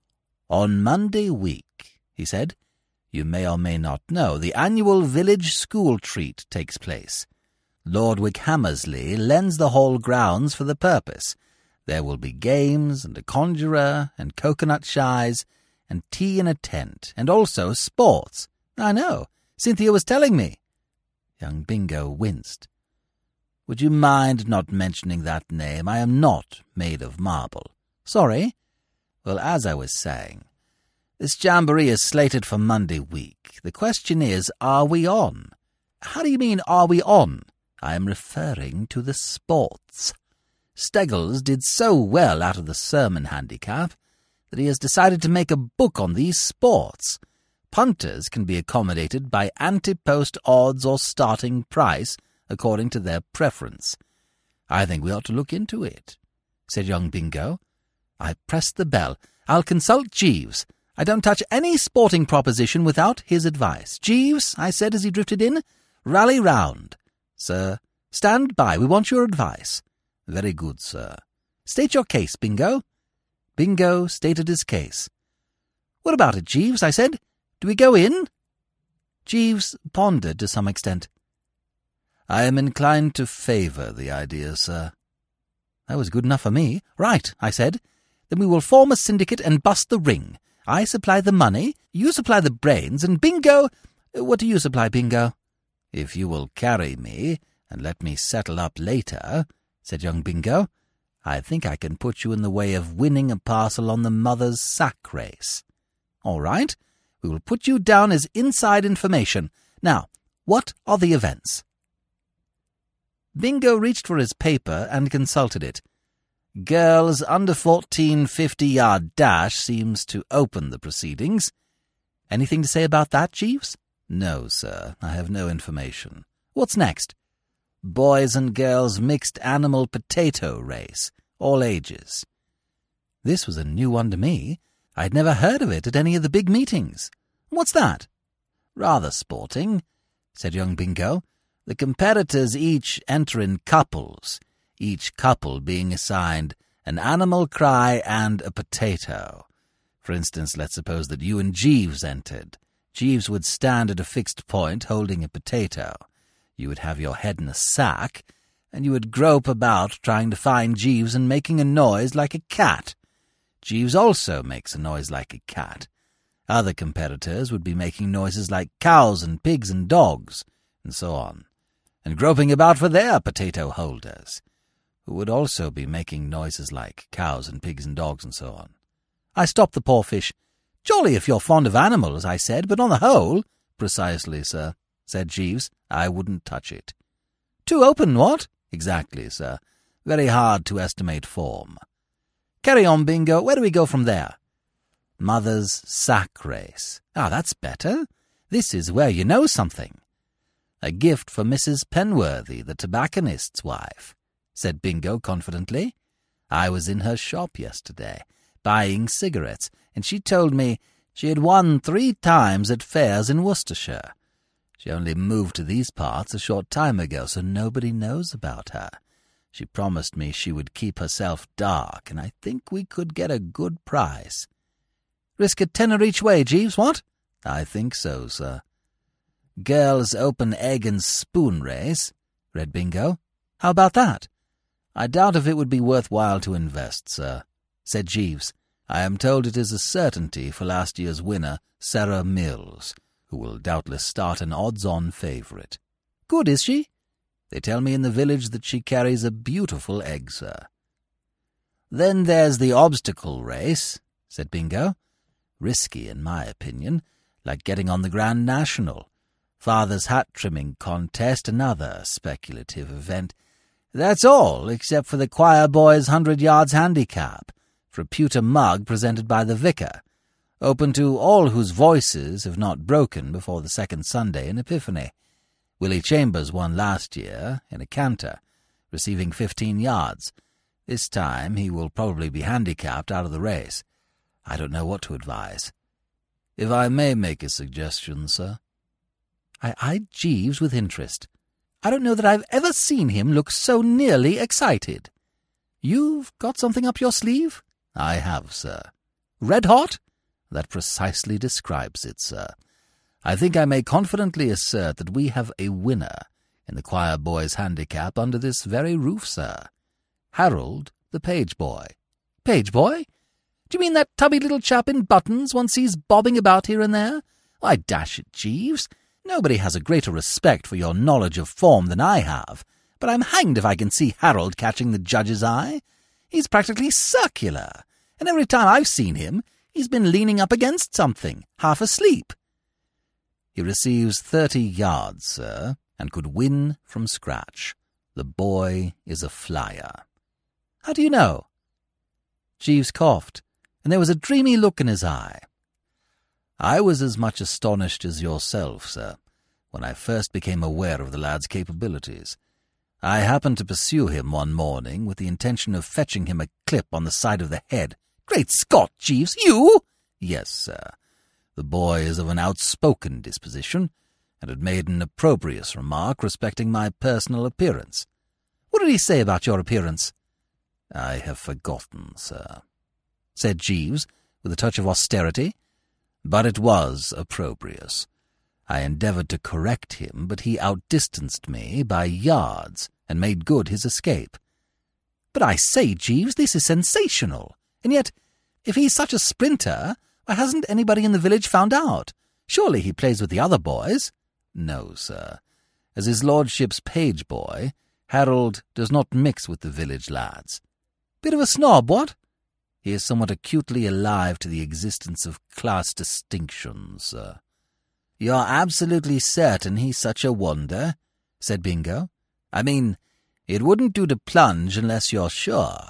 On Monday week, he said, you may or may not know, the annual village school treat takes place. Lord Wickhammersley lends the hall grounds for the purpose. There will be games, and a conjurer, and coconut shies, and tea in a tent, and also sports. I know. Cynthia was telling me. Young Bingo winced. Would you mind not mentioning that name? I am not made of marble. Sorry? Well, as I was saying, this jamboree is slated for Monday week. The question is, are we on? How do you mean, are we on? I am referring to the sports. Steggles did so well out of the sermon handicap that he has decided to make a book on these sports. Punters can be accommodated by ante-post odds or starting price according to their preference. I think we ought to look into it, said young Bingo. I pressed the bell. I'll consult Jeeves. I don't touch any sporting proposition without his advice. Jeeves, I said as he drifted in, rally round. Sir, stand by. We want your advice. Very good, sir. State your case, Bingo. Bingo stated his case. What about it, Jeeves? I said. Do we go in? Jeeves pondered to some extent. I am inclined to favour the idea, sir. That was good enough for me. Right, I said. Then we will form a syndicate and bust the ring. I supply the money, you supply the brains, and Bingo— What do you supply, Bingo? If you will carry me and let me settle up later, said young Bingo, I think I can put you in the way of winning a parcel on the mother's sack race. All right, we will put you down as inside information. Now, what are the events? Bingo reached for his paper and consulted it. Girls under 14 50-yard dash seems to open the proceedings. Anything to say about that, Jeeves? No, sir, I have no information. What's next? Boys and girls mixed animal potato race, all ages. This was a new one to me. I'd never heard of it at any of the big meetings. What's that? Rather sporting, said young Bingo. The competitors each enter in couples, each couple being assigned an animal cry and a potato. For instance, let's suppose that you and Jeeves entered. Jeeves would stand at a fixed point holding a potato. You would have your head in a sack, and you would grope about trying to find Jeeves and making a noise like a cat. Jeeves also makes a noise like a cat. Other competitors would be making noises like cows and pigs and dogs, and so on, and groping about for their potato holders, who would also be making noises like cows and pigs and dogs and so on. I stopped the poor fish. Jolly if you're fond of animals, I said, but on the whole, "Precisely, sir," said Jeeves. "I wouldn't touch it." "Too open, what?" "Exactly, sir. Very hard to estimate form." "Carry on, Bingo. Where do we go from there?" "Mother's sack race." "Ah, that's better. This is where you know something." "A gift for Mrs. Penworthy, the tobacconist's wife," said Bingo confidently. "I was in her shop yesterday, buying cigarettes, and she told me she had won 3 times at fairs in Worcestershire. She only moved to these parts a short time ago, so nobody knows about her. She promised me she would keep herself dark, and I think we could get a good price." "Risk a tenner each way, Jeeves, what?" "I think so, sir." "Girls' open egg and spoon race," read Bingo. "How about that?" "I doubt if it would be worthwhile to invest, sir," said Jeeves. "I am told it is a certainty for last year's winner, Sarah Mills, who will doubtless start an odds-on favourite." "Good, is she?" "They tell me in the village that she carries a beautiful egg, sir." "Then there's the obstacle race," said Bingo. "Risky, in my opinion, like getting on the Grand National. Father's hat-trimming contest, another speculative event. That's all, except for the choir boys' 100 yards handicap, for a pewter mug presented by the vicar, open to all whose voices have not broken before the second Sunday in Epiphany. Willie Chambers won last year in a canter, receiving 15 yards. This time he will probably be handicapped out of the race. I don't know what to advise." "If I may make a suggestion, sir." I eyed Jeeves with interest. I don't know that I've ever seen him look so nearly excited. "You've got something up your sleeve?" "I have, sir." "Red hot?" "That precisely describes it, sir. I think I may confidently assert that we have a winner in the choir boys' handicap under this very roof, sir. Harold, the page boy." "Page boy? Do you mean that tubby little chap in buttons one sees bobbing about here and there? Why, dash it, Jeeves, nobody has a greater respect for your knowledge of form than I have, but I'm hanged if I can see Harold catching the judge's eye. He's practically circular, and every time I've seen him, he's been leaning up against something, half asleep." "He receives 30 yards, sir, and could win from scratch. The boy is a flyer." "How do you know?" Jeeves coughed, and there was a dreamy look in his eye. "I was as much astonished as yourself, sir, when I first became aware of the lad's capabilities. I happened to pursue him one morning with the intention of fetching him a clip on the side of the head." "Great Scott, Jeeves, you?" "Yes, sir. The boy is of an outspoken disposition, and had made an opprobrious remark respecting my personal appearance." "What did he say about your appearance?" "I have forgotten, sir," said Jeeves, with a touch of austerity. "But it was opprobrious. I endeavoured to correct him, but he outdistanced me by yards, and made good his escape." "But I say, Jeeves, this is sensational. And yet, if he's such a sprinter, why hasn't anybody in the village found out? Surely he plays with the other boys?" "No, sir. As his lordship's page boy, Harold does not mix with the village lads." "Bit of a snob, what?" "He is somewhat acutely alive to the existence of class distinctions, sir." "You're absolutely certain he's such a wonder?" said Bingo. "I mean, it wouldn't do to plunge unless you're sure."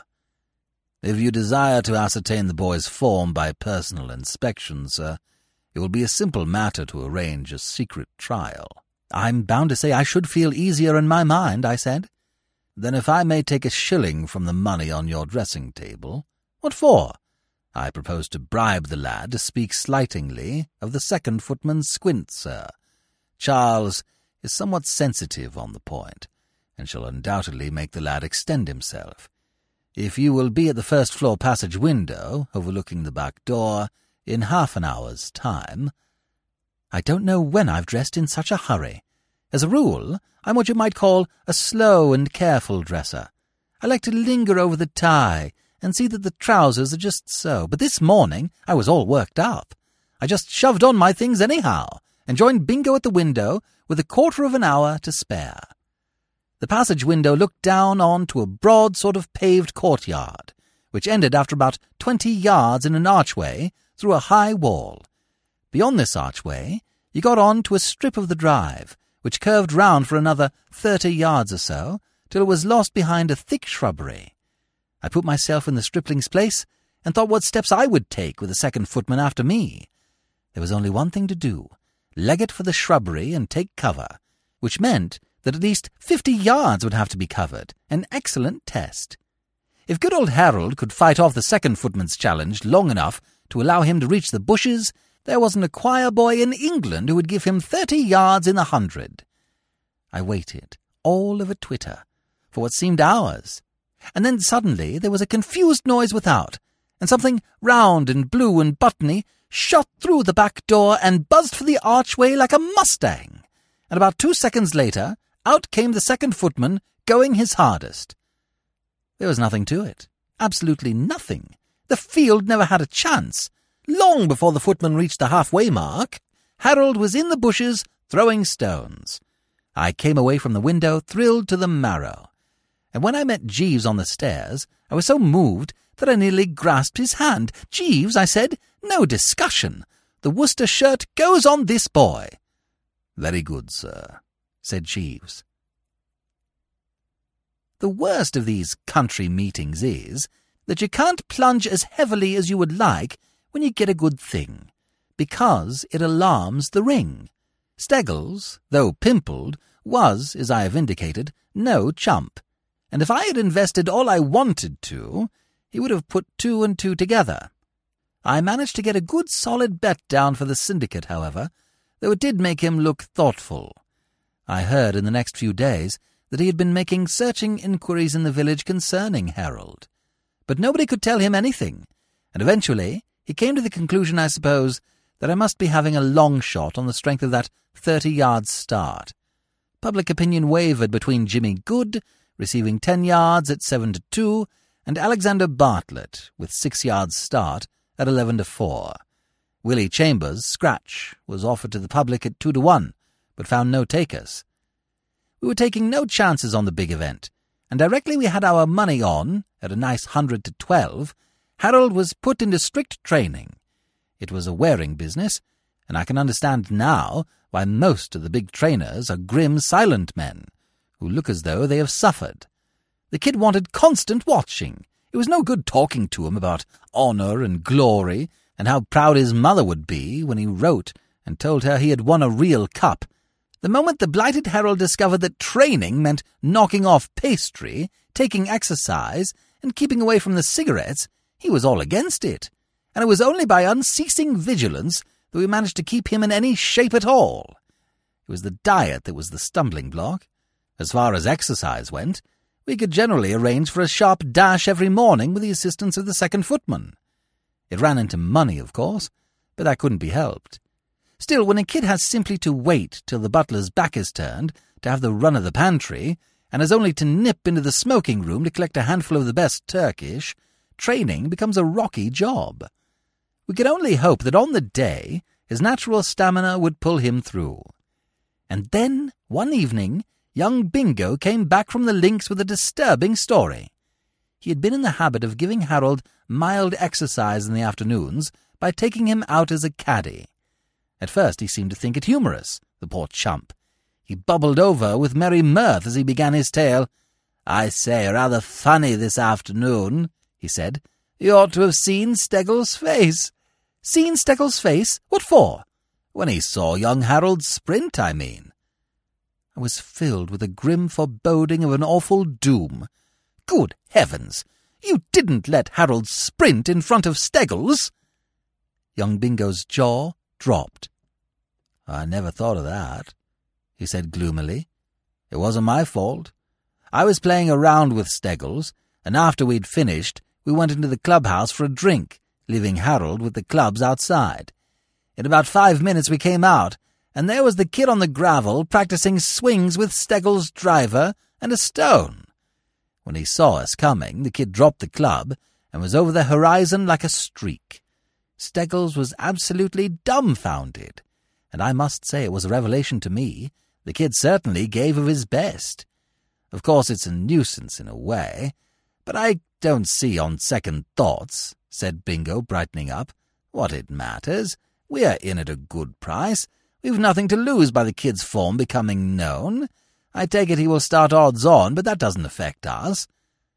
"If you desire to ascertain the boy's form by personal inspection, sir, it will be a simple matter to arrange a secret trial." "I'm bound to say I should feel easier in my mind," I said. "Then if I may take a shilling from the money on your dressing-table—" "What for?" "I propose to bribe the lad to speak slightingly of the second footman's squint, sir. Charles is somewhat sensitive on the point, and shall undoubtedly make the lad extend himself. If you will be at the first-floor passage window, overlooking the back door, in half an hour's time—" "I don't know when I've dressed in such a hurry. As a rule, I'm what you might call a slow and careful dresser. I like to linger over the tie and see that the trousers are just so. But this morning I was all worked up. I just shoved on my things anyhow, and joined Bingo at the window with a quarter of an hour to spare. The passage window looked down on to a broad sort of paved courtyard, which ended after about 20 yards in an archway through a high wall. Beyond this archway You got on to a strip of the drive, which curved round for another 30 yards or so, till it was lost behind a thick shrubbery. I put myself in the stripling's place, and thought what steps I would take with the second footman after me. There was only one thing to do, leg it for the shrubbery and take cover, which meant that at least 50 yards would have to be covered, an excellent test. If good old Harold could fight off the second footman's challenge long enough to allow him to reach the bushes, there wasn't a choir boy in England who would give him 30 yards in 100. I waited, all of a twitter, for what seemed hours, and then suddenly there was a confused noise without, and something round and blue and buttony shot through the back door and buzzed for the archway like a mustang, and about 2 seconds later out came the second footman, going his hardest. There was nothing to it, absolutely nothing. The field never had a chance. Long before the footman reached the halfway mark, Harold was in the bushes throwing stones. I came away from the window thrilled to the marrow, and when I met Jeeves on the stairs, I was so moved that I nearly grasped his hand. "Jeeves," I said, "no discussion. The Worcester shirt goes on this boy." "Very good, sir," said Jeeves. The worst of these country meetings is that you can't plunge as heavily as you would like when you get a good thing, because it alarms the ring. Steggles, though pimpled, was, as I have indicated, no chump, and if I had invested all I wanted to, he would have put 2 and 2 together. I managed to get a good solid bet down for the syndicate, however, though it did make him look thoughtful. I heard in the next few days that he had been making searching inquiries in the village concerning Harold, but nobody could tell him anything, and eventually he came to the conclusion, I suppose, that I must be having a long shot on the strength of that 30-yard start. Public opinion wavered between Jimmy Good, receiving 10 yards at 7-2, and Alexander Bartlett, with 6 yards start, at 11-4. Willie Chambers, scratch, was offered to the public at 2-1, but found no takers. We were taking no chances on the big event, and directly we had our money on, at a nice 100-12, Harold was put into strict training. It was a wearing business, and I can understand now why most of the big trainers are grim, silent men, who look as though they have suffered. The kid wanted constant watching. It was no good talking to him about honour and glory, and how proud his mother would be when he wrote and told her he had won a real cup. The moment the blighted Harold discovered that training meant knocking off pastry, taking exercise, and keeping away from the cigarettes, he was all against it, and it was only by unceasing vigilance that we managed to keep him in any shape at all. It was the diet that was the stumbling block. As far as exercise went, we could generally arrange for a sharp dash every morning with the assistance of the second footman. It ran into money, of course, but that couldn't be helped. Still, when a kid has simply to wait till the butler's back is turned to have the run of the pantry, and has only to nip into the smoking room to collect a handful of the best Turkish, training becomes a rocky job. We could only hope that on the day his natural stamina would pull him through. And then, one evening, young Bingo came back from the links with a disturbing story. He had been in the habit of giving Harold mild exercise in the afternoons by taking him out as a caddie. At first he seemed to think it humorous, the poor chump. He bubbled over with merry mirth as he began his tale. "I say, rather funny this afternoon," he said. "You ought to have seen Steggles' face." "Seen Steggles' face? What for?" "When he saw young Harold sprint, I mean." I was filled with a grim foreboding of an awful doom. Good heavens! You didn't let Harold sprint in front of Steggles? Young Bingo's jaw dropped. "I never thought of that," he said gloomily. "It wasn't my fault. I was playing around with Steggles, and after we'd finished, we went into the clubhouse for a drink, leaving Harold with the clubs outside. In about 5 minutes we came out, and there was the kid on the gravel practicing swings with Steggles' driver and a stone. When he saw us coming, the kid dropped the club and was over the horizon like a streak. Steggles was absolutely dumbfounded, and I must say it was a revelation to me. The kid certainly gave of his best. Of course it's a nuisance in a way, but I don't see on second thoughts," said Bingo, brightening up, "what it matters. We are in at a good price. We've nothing to lose by the kid's form becoming known. I take it he will start odds on, but that doesn't affect us."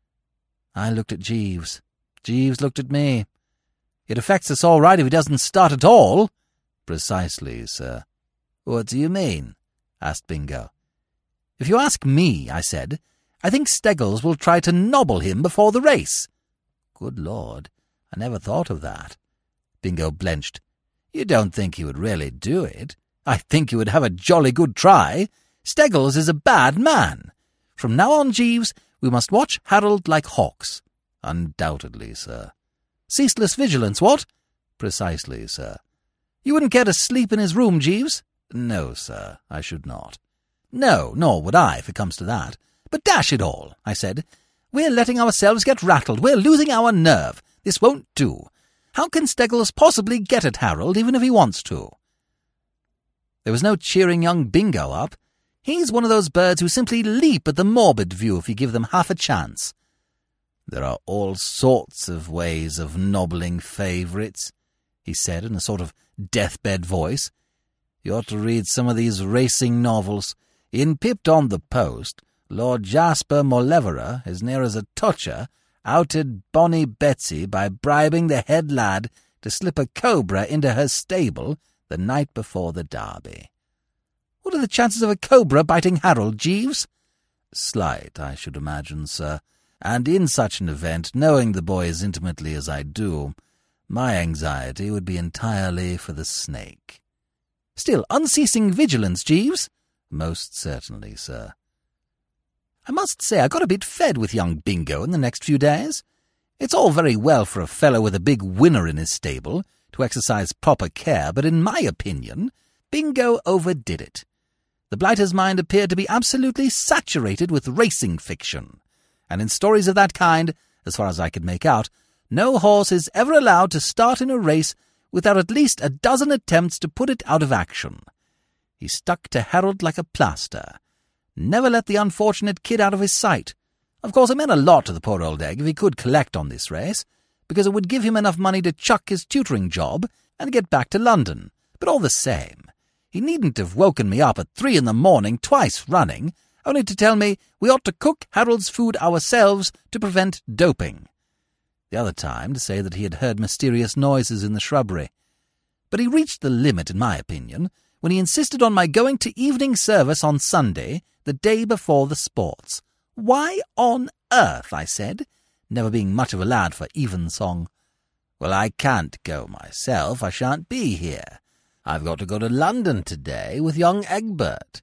I looked at Jeeves. Jeeves looked at me. "It affects us all right if he doesn't start at all." "Precisely, sir." "What do you mean?" asked Bingo. "If you ask me," I said, "I think Steggles will try to nobble him before the race." "Good Lord, I never thought of that." Bingo blenched. "You don't think he would really do it?" "I think he would have a jolly good try. Steggles is a bad man. From now on, Jeeves, we must watch Harold like hawks." "Undoubtedly, sir." "Ceaseless vigilance, what?" "Precisely, sir." "You wouldn't care to sleep in his room, Jeeves?" "No, sir, I should not." "No, nor would I, if it comes to that. But dash it all," I said, "we're letting ourselves get rattled. We're losing our nerve. This won't do. How can Steggles possibly get at Harold, even if he wants to?" There was no cheering young Bingo up. He's one of those birds who simply leap at the morbid view if you give them half a chance. "There are all sorts of ways of nobbling favourites," he said in a sort of deathbed voice. "You ought to read some of these racing novels. In Pipped on the Post, Lord Jasper Mauleverer, as near as a toucher, outed Bonnie Betsy by bribing the head lad to slip a cobra into her stable the night before the Derby." "What are the chances of a cobra biting Harold, Jeeves?" "Slight, I should imagine, sir. And in such an event, knowing the boy as intimately as I do, my anxiety would be entirely for the snake." "Still, unceasing vigilance, Jeeves?" "Most certainly, sir." I must say I got a bit fed with young Bingo in the next few days. It's all very well for a fellow with a big winner in his stable to exercise proper care, but in my opinion, Bingo overdid it. The blighter's mind appeared to be absolutely saturated with racing fiction, and in stories of that kind, as far as I could make out, no horse is ever allowed to start in a race without at least a dozen attempts to put it out of action. He stuck to Harold like a plaster. Never let the unfortunate kid out of his sight. Of course, it meant a lot to the poor old egg if he could collect on this race, because it would give him enough money to chuck his tutoring job and get back to London. But all the same, he needn't have woken me up at 3 a.m, twice running, only to tell me we ought to cook Harold's food ourselves to prevent doping. The other time to say that he had heard mysterious noises in the shrubbery. But he reached the limit, in my opinion, when he insisted on my going to evening service on Sunday, the day before the sports. "Why on earth?" I said, never being much of a lad for evensong. "Well, I can't go myself. I shan't be here. I've got to go to London today with young Egbert."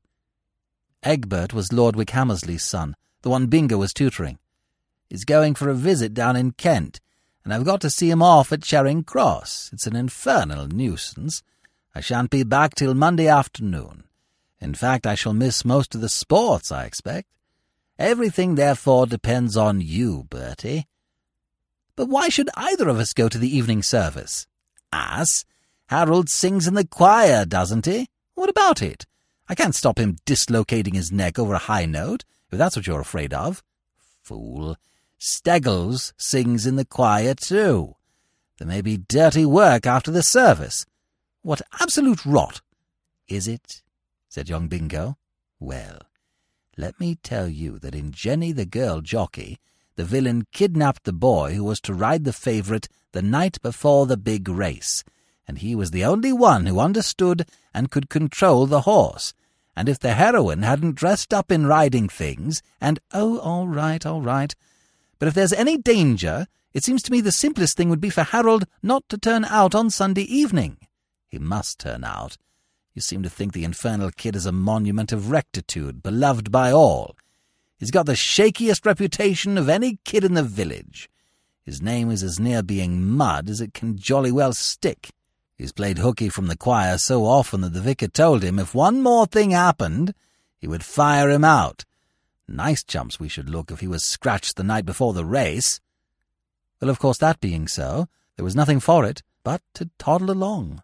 Egbert was Lord Wickhammersley's son, the one Bingo was tutoring. "He's going for a visit down in Kent, and I've got to see him off at Charing Cross. It's an infernal nuisance. I shan't be back till Monday afternoon. In fact, I shall miss most of the sports, I expect. Everything, therefore, depends on you, Bertie." "But why should either of us go to the evening service?" "Us? Harold sings in the choir, doesn't he? What about it? I can't stop him dislocating his neck over a high note, if that's what you're afraid of." "Fool. Steggles sings in the choir, too. There may be dirty work after the service." "What absolute rot!" "Is it?" said young Bingo. "Well, let me tell you that in Jenny the Girl Jockey, the villain kidnapped the boy who was to ride the favourite the night before the big race, and he was the only one who understood and could control the horse. And if the heroine hadn't dressed up in riding things, and— "Oh, all right. But if there's any danger, it seems to me the simplest thing would be for Harold not to turn out on Sunday evening." "He must turn out. You seem to think the infernal kid is a monument of rectitude, beloved by all. He's got the shakiest reputation of any kid in the village. His name is as near being mud as it can jolly well stick. He's played hooky from the choir so often that the vicar told him if one more thing happened, he would fire him out. Nice chumps we should look if he was scratched the night before the race." Well, of course, that being so, there was nothing for it but to toddle along.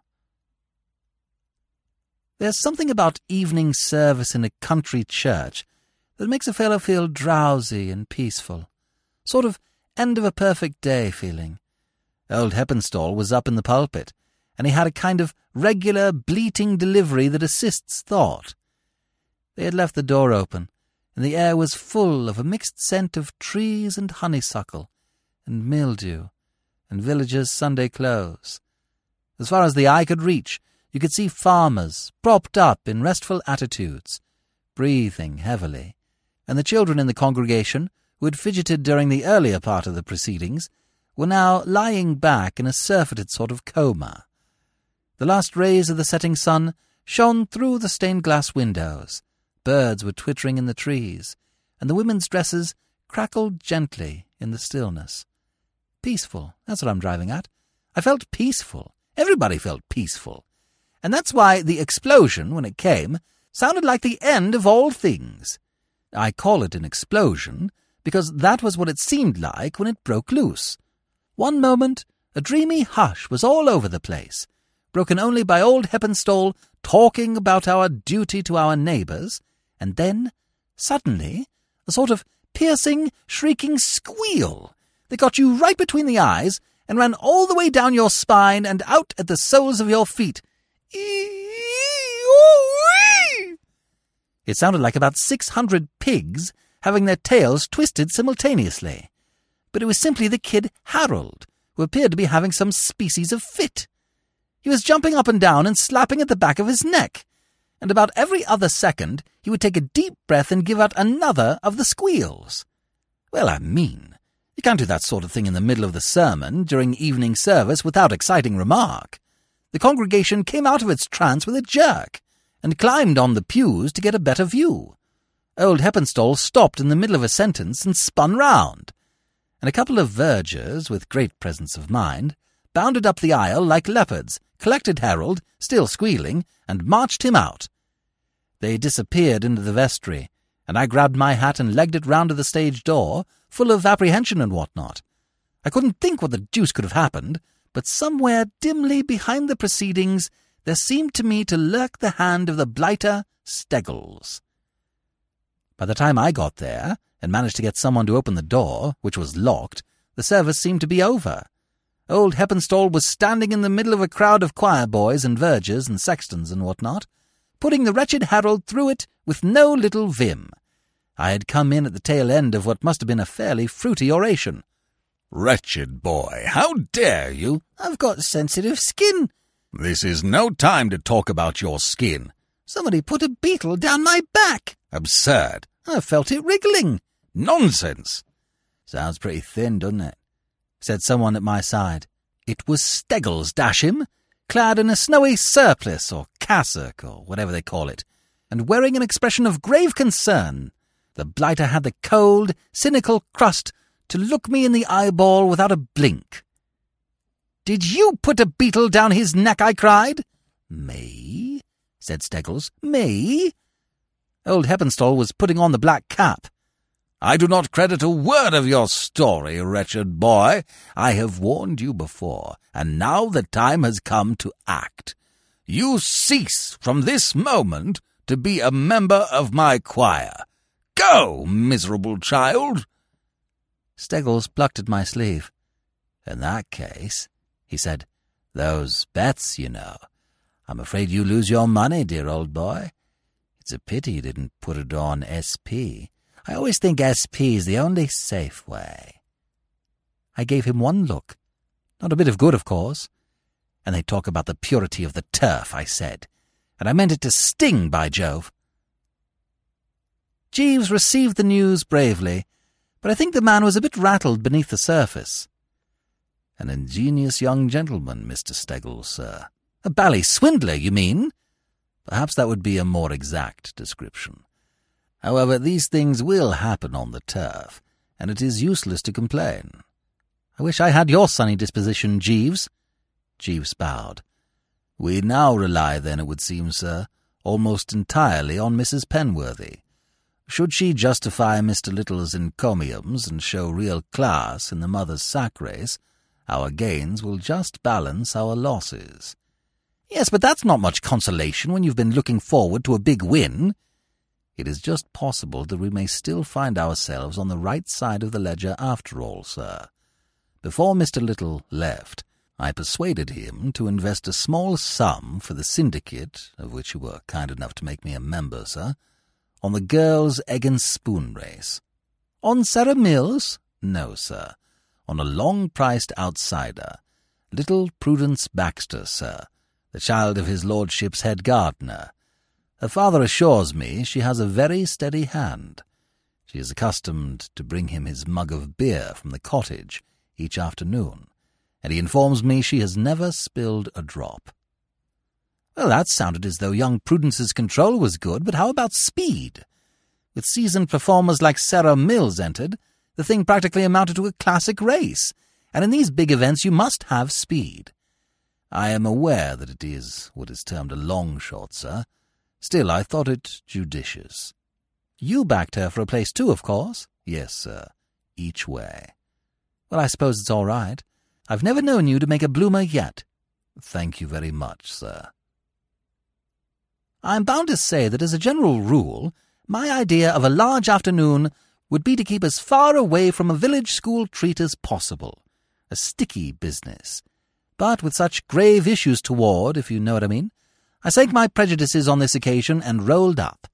There's something about evening service in a country church that makes a fellow feel drowsy and peaceful. Sort of end of a perfect day feeling. Old Heppenstall was up in the pulpit, and he had a kind of regular bleating delivery that assists thought. They had left the door open, and the air was full of a mixed scent of trees and honeysuckle, and mildew, and villagers' Sunday clothes. As far as the eye could reach, you could see farmers propped up in restful attitudes, breathing heavily, and the children in the congregation, who had fidgeted during the earlier part of the proceedings, were now lying back in a surfeited sort of coma. The last rays of the setting sun shone through the stained-glass windows. Birds were twittering in the trees, and the women's dresses crackled gently in the stillness. Peaceful, that's what I'm driving at. I felt peaceful. Everybody felt peaceful. And that's why the explosion, when it came, sounded like the end of all things. I call it an explosion because that was what it seemed like when it broke loose. One moment, a dreamy hush was all over the place, broken only by old Heppenstall talking about our duty to our neighbours, and then, suddenly, a sort of piercing, shrieking squeal that got you right between the eyes and ran all the way down your spine and out at the soles of your feet. It sounded like about 600 pigs having their tails twisted simultaneously. But it was simply the kid Harold, who appeared to be having some species of fit. He was jumping up and down and slapping at the back of his neck, and about every other second he would take a deep breath and give out another of the squeals. Well, I mean, you can't do that sort of thing in the middle of the sermon during evening service without exciting remark. The congregation came out of its trance with a jerk, and climbed on the pews to get a better view. Old Heppenstall stopped in the middle of a sentence and spun round, and a couple of vergers, with great presence of mind, bounded up the aisle like leopards, collected Harold, still squealing, and marched him out. They disappeared into the vestry, and I grabbed my hat and legged it round to the stage door, full of apprehension and what-not. I couldn't think what the deuce could have happened, but somewhere dimly behind the proceedings there seemed to me to lurk the hand of the blighter Steggles. By the time I got there, and managed to get someone to open the door, which was locked, the service seemed to be over. Old Heppenstall was standing in the middle of a crowd of choir boys and vergers and sextons and what-not, putting the wretched Harold through it with no little vim. I had come in at the tail end of what must have been a fairly fruity oration. "Wretched boy, how dare you?" "I've got sensitive skin." "This is no time to talk about your skin." "Somebody put a beetle down my back." "Absurd." "I felt it wriggling." "Nonsense." "Sounds pretty thin, doesn't it?" said someone at my side. It was Steggles, dash him, clad in a snowy surplice or cassock or whatever they call it, and wearing an expression of grave concern. The blighter had the cold, cynical crust to look me in the eyeball without a blink. "Did you put a beetle down his neck?" I cried. "Me?" said Steggles. "Me?" Old Heppenstall was putting on the black cap. "I do not credit a word of your story, wretched boy. I have warned you before, and now the time has come to act. You cease from this moment to be a member of my choir. Go, miserable child!" Steggles plucked at my sleeve. "In that case," he said, "those bets, you know. I'm afraid you lose your money, dear old boy. It's a pity you didn't put it on SP. I always think SP is the only safe way." I gave him one look. Not a bit of good, of course. "And they talk about the purity of the turf," I said, and I meant it to sting, by Jove. Jeeves received the news bravely, but I think the man was a bit rattled beneath the surface. "An ingenious young gentleman, Mr. Steggles, sir." "A bally swindler, you mean?" "Perhaps that would be a more exact description. However, these things will happen on the turf, and it is useless to complain." "I wish I had your sunny disposition, Jeeves." Jeeves bowed. "We now rely, then, it would seem, sir, almost entirely on Mrs. Penworthy. Should she justify Mr. Little's encomiums and show real class in the mother's sack race, our gains will just balance our losses." "Yes, but that's not much consolation when you've been looking forward to a big win." "It is just possible that we may still find ourselves on the right side of the ledger after all, sir. Before Mr. Little left, I persuaded him to invest a small sum for the syndicate, of which you were kind enough to make me a member, sir, on the girls' egg and spoon race. On Sarah Mills? No, sir. On a long-priced outsider, little Prudence Baxter, sir, the child of his lordship's head gardener. Her father assures me she has a very steady hand. She is accustomed to bring him his mug of beer from the cottage each afternoon, and he informs me she has never spilled a drop. Well, that sounded as though young Prudence's control was good, but how about speed? With seasoned performers like Sarah Mills entered, the thing practically amounted to a classic race, and in these big events you must have speed. I am aware that it is what is termed a long shot, sir. Still, I thought it judicious. You backed her for a place too, of course? Yes, sir. Each way. Well, I suppose it's all right. I've never known you to make a bloomer yet. Thank you very much, sir. I'm bound to say that as a general rule, my idea of a large afternoon would be to keep as far away from a village school treat as possible. A sticky business. But with such grave issues toward, if you know what I mean, I sank my prejudices on this occasion and rolled up.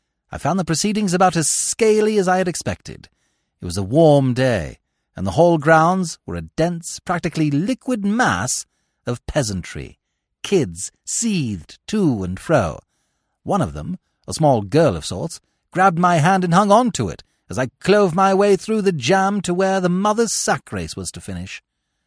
I found the proceedings about as scaly as I had expected. It was a warm day, and the hall grounds were a dense, practically liquid mass of peasantry. Kids seethed to and fro. One of them, a small girl of sorts, grabbed my hand and hung on to it as I clove my way through the jam to where the mother's sack race was to finish.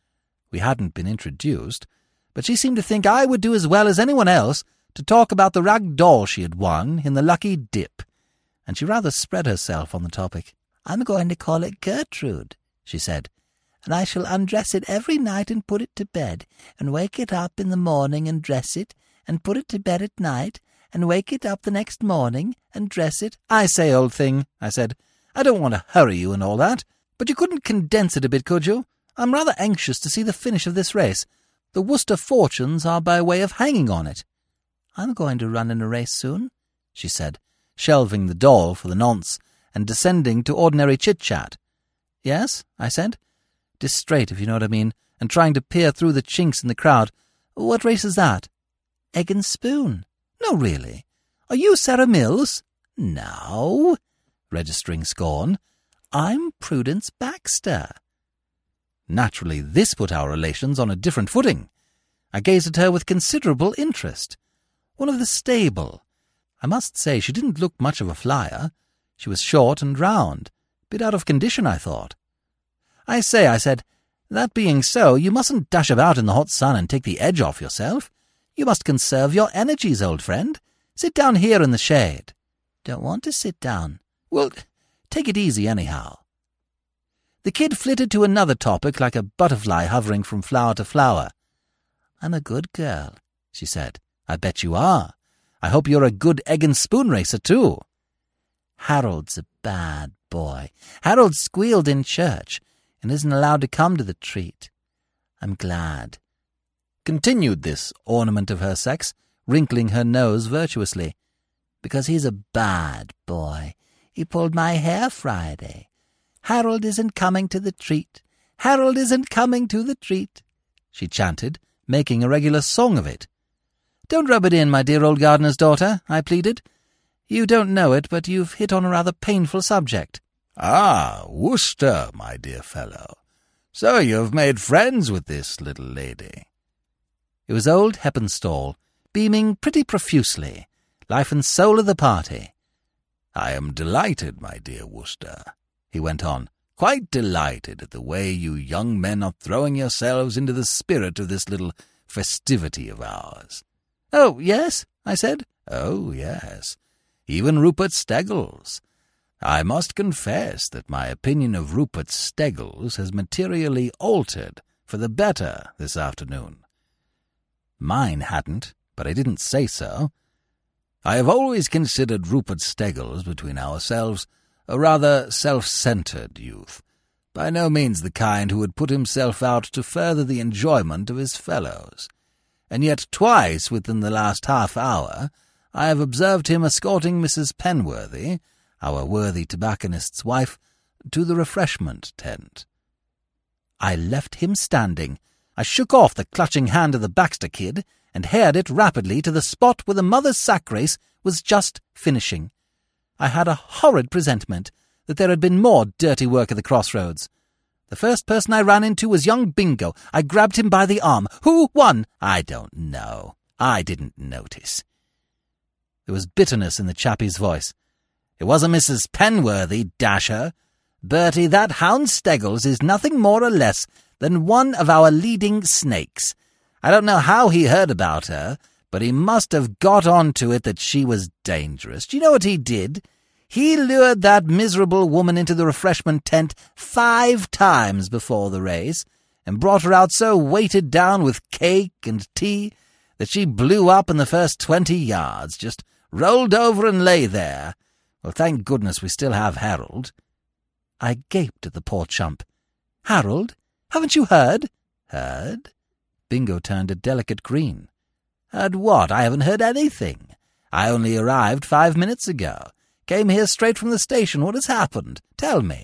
We hadn't been introduced, but she seemed to think I would do as well as anyone else to talk about the rag doll she had won in the lucky dip, and she rather spread herself on the topic. "I'm going to call it Gertrude," she said, "and I shall undress it every night and put it to bed, and wake it up in the morning and dress it, and put it to bed at night, and wake it up the next morning and dress it." "I say, old thing," I said, "I don't want to hurry you and all that, but you couldn't condense it a bit, could you? I'm rather anxious to see the finish of this race. The Worcester fortunes are by way of hanging on it." "I'm going to run in a race soon," she said, shelving the doll for the nonce and descending to ordinary chit-chat. "Yes?" I said, distrait, if you know what I mean, and trying to peer through the chinks in the crowd. "What race is that?" "Egg and spoon." "No, really? Are you Sarah Mills?" "No," registering scorn. "I'm Prudence Baxter." Naturally, this put our relations on a different footing. I gazed at her with considerable interest. One of the stable. I must say she didn't look much of a flyer. She was short and round. Bit out of condition, I thought. "I say," I said, "that being so, you mustn't dash about in the hot sun and take the edge off yourself. You must conserve your energies, old friend. Sit down here in the shade." "Don't want to sit down." "Well, take it easy anyhow." The kid flitted to another topic like a butterfly hovering from flower to flower. "I'm a good girl," she said. "I bet you are. I hope you're a good egg and spoon racer, too." "Harold's a bad boy. Harold squealed in church and isn't allowed to come to the treat. I'm glad," continued this ornament of her sex, wrinkling her nose virtuously, "because he's a bad boy. He pulled my hair Friday. Harold isn't coming to the treat. Harold isn't coming to the treat," she chanted, making a regular song of it. "Don't rub it in, my dear old gardener's daughter," I pleaded. "You don't know it, but you've hit on a rather painful subject." "Ah, Worcester, my dear fellow. So you've made friends with this little lady." It was old Heppenstall, beaming pretty profusely, life and soul of the party. "I am delighted, my dear Worcester," he went on, "quite delighted at the way you young men are throwing yourselves into the spirit of this little festivity of ours." "Oh, yes?" I said. "Oh, yes. Even Rupert Steggles. I must confess that my opinion of Rupert Steggles has materially altered for the better this afternoon." Mine hadn't, but I didn't say so. I have always considered Rupert Steggles, between ourselves, a rather self-centred youth, by no means the kind who would put himself out to further the enjoyment of his fellows. And yet twice within the last half-hour I have observed him escorting Mrs. Penworthy, our worthy tobacconist's wife, to the refreshment tent. I left him standing, I shook off the clutching hand of the Baxter kid and haired it rapidly to the spot where the mother's sack race was just finishing. I had a horrid presentiment that there had been more dirty work at the crossroads. The first person I ran into was young Bingo. I grabbed him by the arm. Who won? I don't know. I didn't notice. There was bitterness in the chappie's voice. It wasn't Mrs. Penworthy, dash her. Bertie, that hound Steggles is nothing more or less than one of our leading snakes. I don't know how he heard about her, but he must have got on to it that she was dangerous. Do you know what he did? He lured that miserable woman into the refreshment tent 5 times before the race, and brought her out so weighted down with cake and tea that she blew up in the first 20 yards, just rolled over and lay there. Well, thank goodness we still have Harold. I gaped at the poor chump. Harold? Haven't you heard? Heard? Bingo turned a delicate green. Heard what? I haven't heard anything. I only arrived 5 minutes ago. Came here straight from the station. What has happened? Tell me.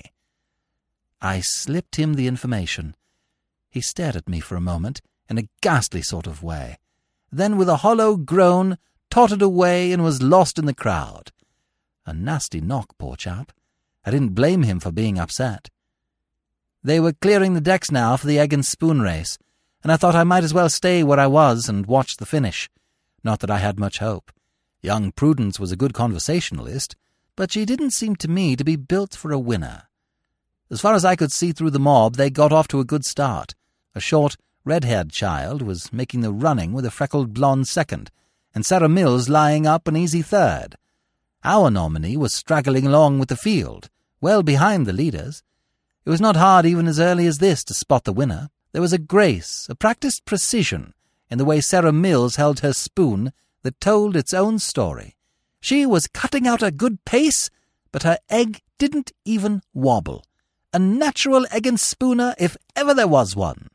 I slipped him the information. He stared at me for a moment, in a ghastly sort of way. Then, with a hollow groan, tottered away and was lost in the crowd. A nasty knock, poor chap. I didn't blame him for being upset. They were clearing the decks now for the egg and spoon race, and I thought I might as well stay where I was and watch the finish. Not that I had much hope. Young Prudence was a good conversationalist, but she didn't seem to me to be built for a winner. As far as I could see through the mob, they got off to a good start. A short, red-haired child was making the running with a freckled blonde second, and Sarah Mills lying up an easy third. Our nominee was straggling along with the field, well behind the leaders. It was not hard even as early as this to spot the winner. There was a grace, a practiced precision, in the way Sarah Mills held her spoon that told its own story. She was cutting out a good pace, but her egg didn't even wobble. A natural egg and spooner if ever there was one.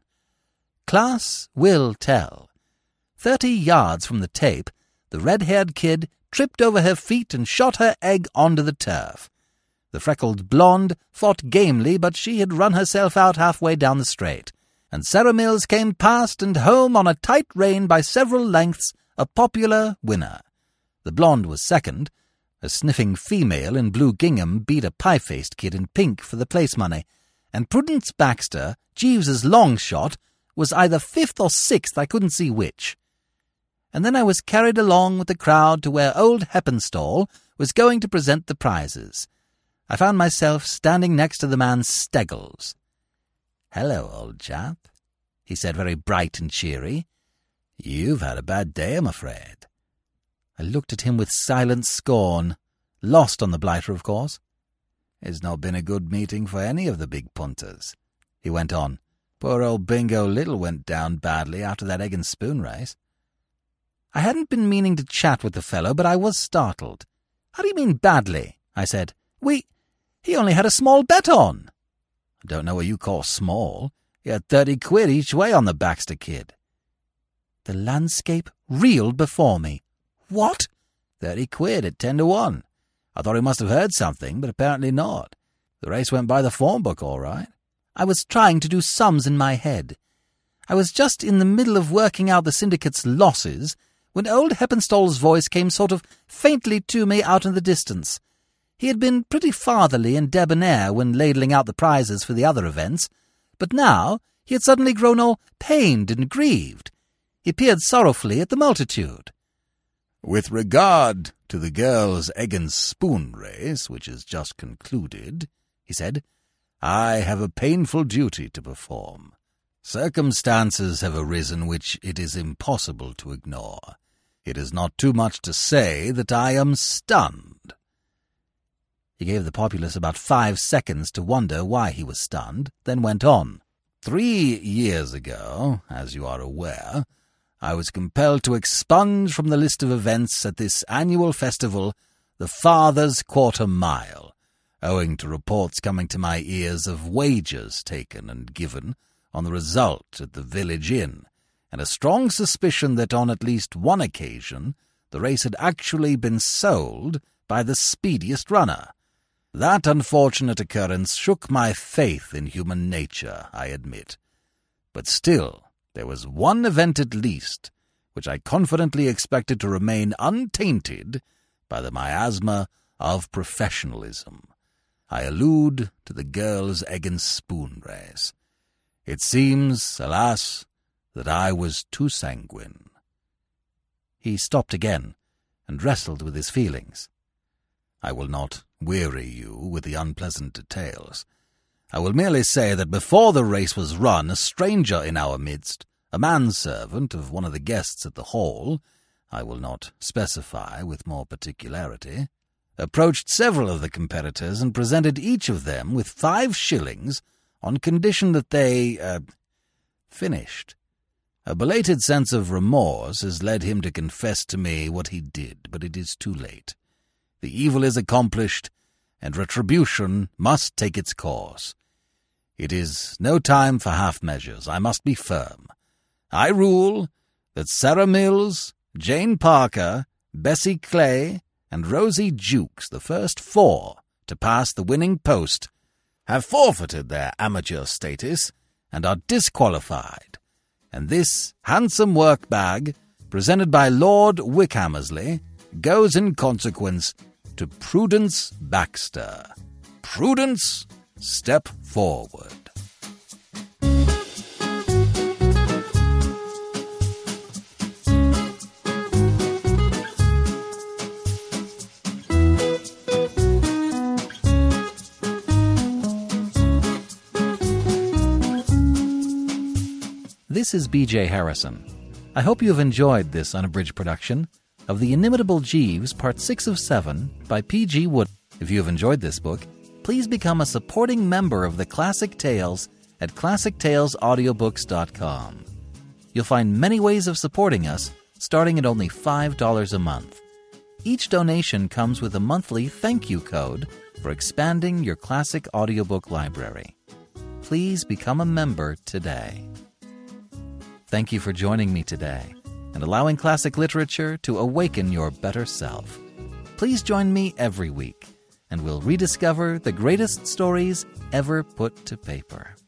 Class will tell. 30 yards from the tape, the red-haired kid tripped over her feet and shot her egg onto the turf. The freckled blonde fought gamely, but she had run herself out halfway down the straight, and Sarah Mills came past and home on a tight rein by several lengths, a popular winner. The blonde was second. A sniffing female in blue gingham beat a pie-faced kid in pink for the place money, and Prudence Baxter, Jeeves's long shot, was either 5th or 6th, I couldn't see which. And then I was carried along with the crowd to where old Heppenstall was going to present the prizes. I found myself standing next to the man Steggles. "Hello, old chap," he said, very bright and cheery. "You've had a bad day, I'm afraid." I looked at him with silent scorn, lost on the blighter, of course. "It's not been a good meeting for any of the big punters," he went on. "Poor old Bingo Little went down badly after that egg and spoon race." I hadn't been meaning to chat with the fellow, but I was startled. "How do you mean badly?" I said. He only had a small bet on." "I don't know what you call small. He had 30 quid each way on the Baxter kid." The landscape reeled before me. "What?" 30 quid at 10 to 1. I thought he must have heard something, but apparently not. The race went by the form book all right. I was trying to do sums in my head. I was just in the middle of working out the syndicate's losses when old Heppenstall's voice came sort of faintly to me out in the distance. He had been pretty fatherly and debonair when ladling out the prizes for the other events, but now he had suddenly grown all pained and grieved. He peered sorrowfully at the multitude. "With regard to the girls' egg and spoon race, which has just concluded," he said, "I have a painful duty to perform. Circumstances have arisen which it is impossible to ignore. It is not too much to say that I am stunned." He gave the populace about 5 seconds to wonder why he was stunned, then went on. 3 years ago, as you are aware, I was compelled to expunge from the list of events at this annual festival the Father's Quarter Mile, owing to reports coming to my ears of wagers taken and given on the result at the village inn, and a strong suspicion that on at least one occasion the race had actually been sold by the speediest runner. That unfortunate occurrence shook my faith in human nature, I admit. But still, there was one event at least which I confidently expected to remain untainted by the miasma of professionalism. I allude to the girls' egg and spoon race. It seems, alas, that I was too sanguine. He stopped again and wrestled with his feelings. I will not weary you with the unpleasant details. I will merely say that before the race was run, a stranger in our midst, a manservant of one of the guests at the hall, I will not specify with more particularity, approached several of the competitors and presented each of them with 5 shillings on condition that they, finished. A belated sense of remorse has led him to confess to me what he did, but it is too late. The evil is accomplished, and retribution must take its course. It is no time for half-measures. I must be firm. I rule that Sarah Mills, Jane Parker, Bessie Clay, and Rosie Jukes, the first 4 to pass the winning post, have forfeited their amateur status and are disqualified, and this handsome work bag, presented by Lord Wickhammersley, goes in consequence to Prudence Baxter. Prudence, step forward. This is B.J. Harrison. I hope you have enjoyed this unabridged production of The Inimitable Jeeves, Part 6 of 7 by P.G. Wood. If you have enjoyed this book, please become a supporting member of the Classic Tales at ClassicTalesAudiobooks.com. You'll find many ways of supporting us, starting at only $5 a month. Each donation comes with a monthly thank you code for expanding your classic audiobook library. Please become a member today. Thank you for joining me today and allowing classic literature to awaken your better self. Please join me every week, and we'll rediscover the greatest stories ever put to paper.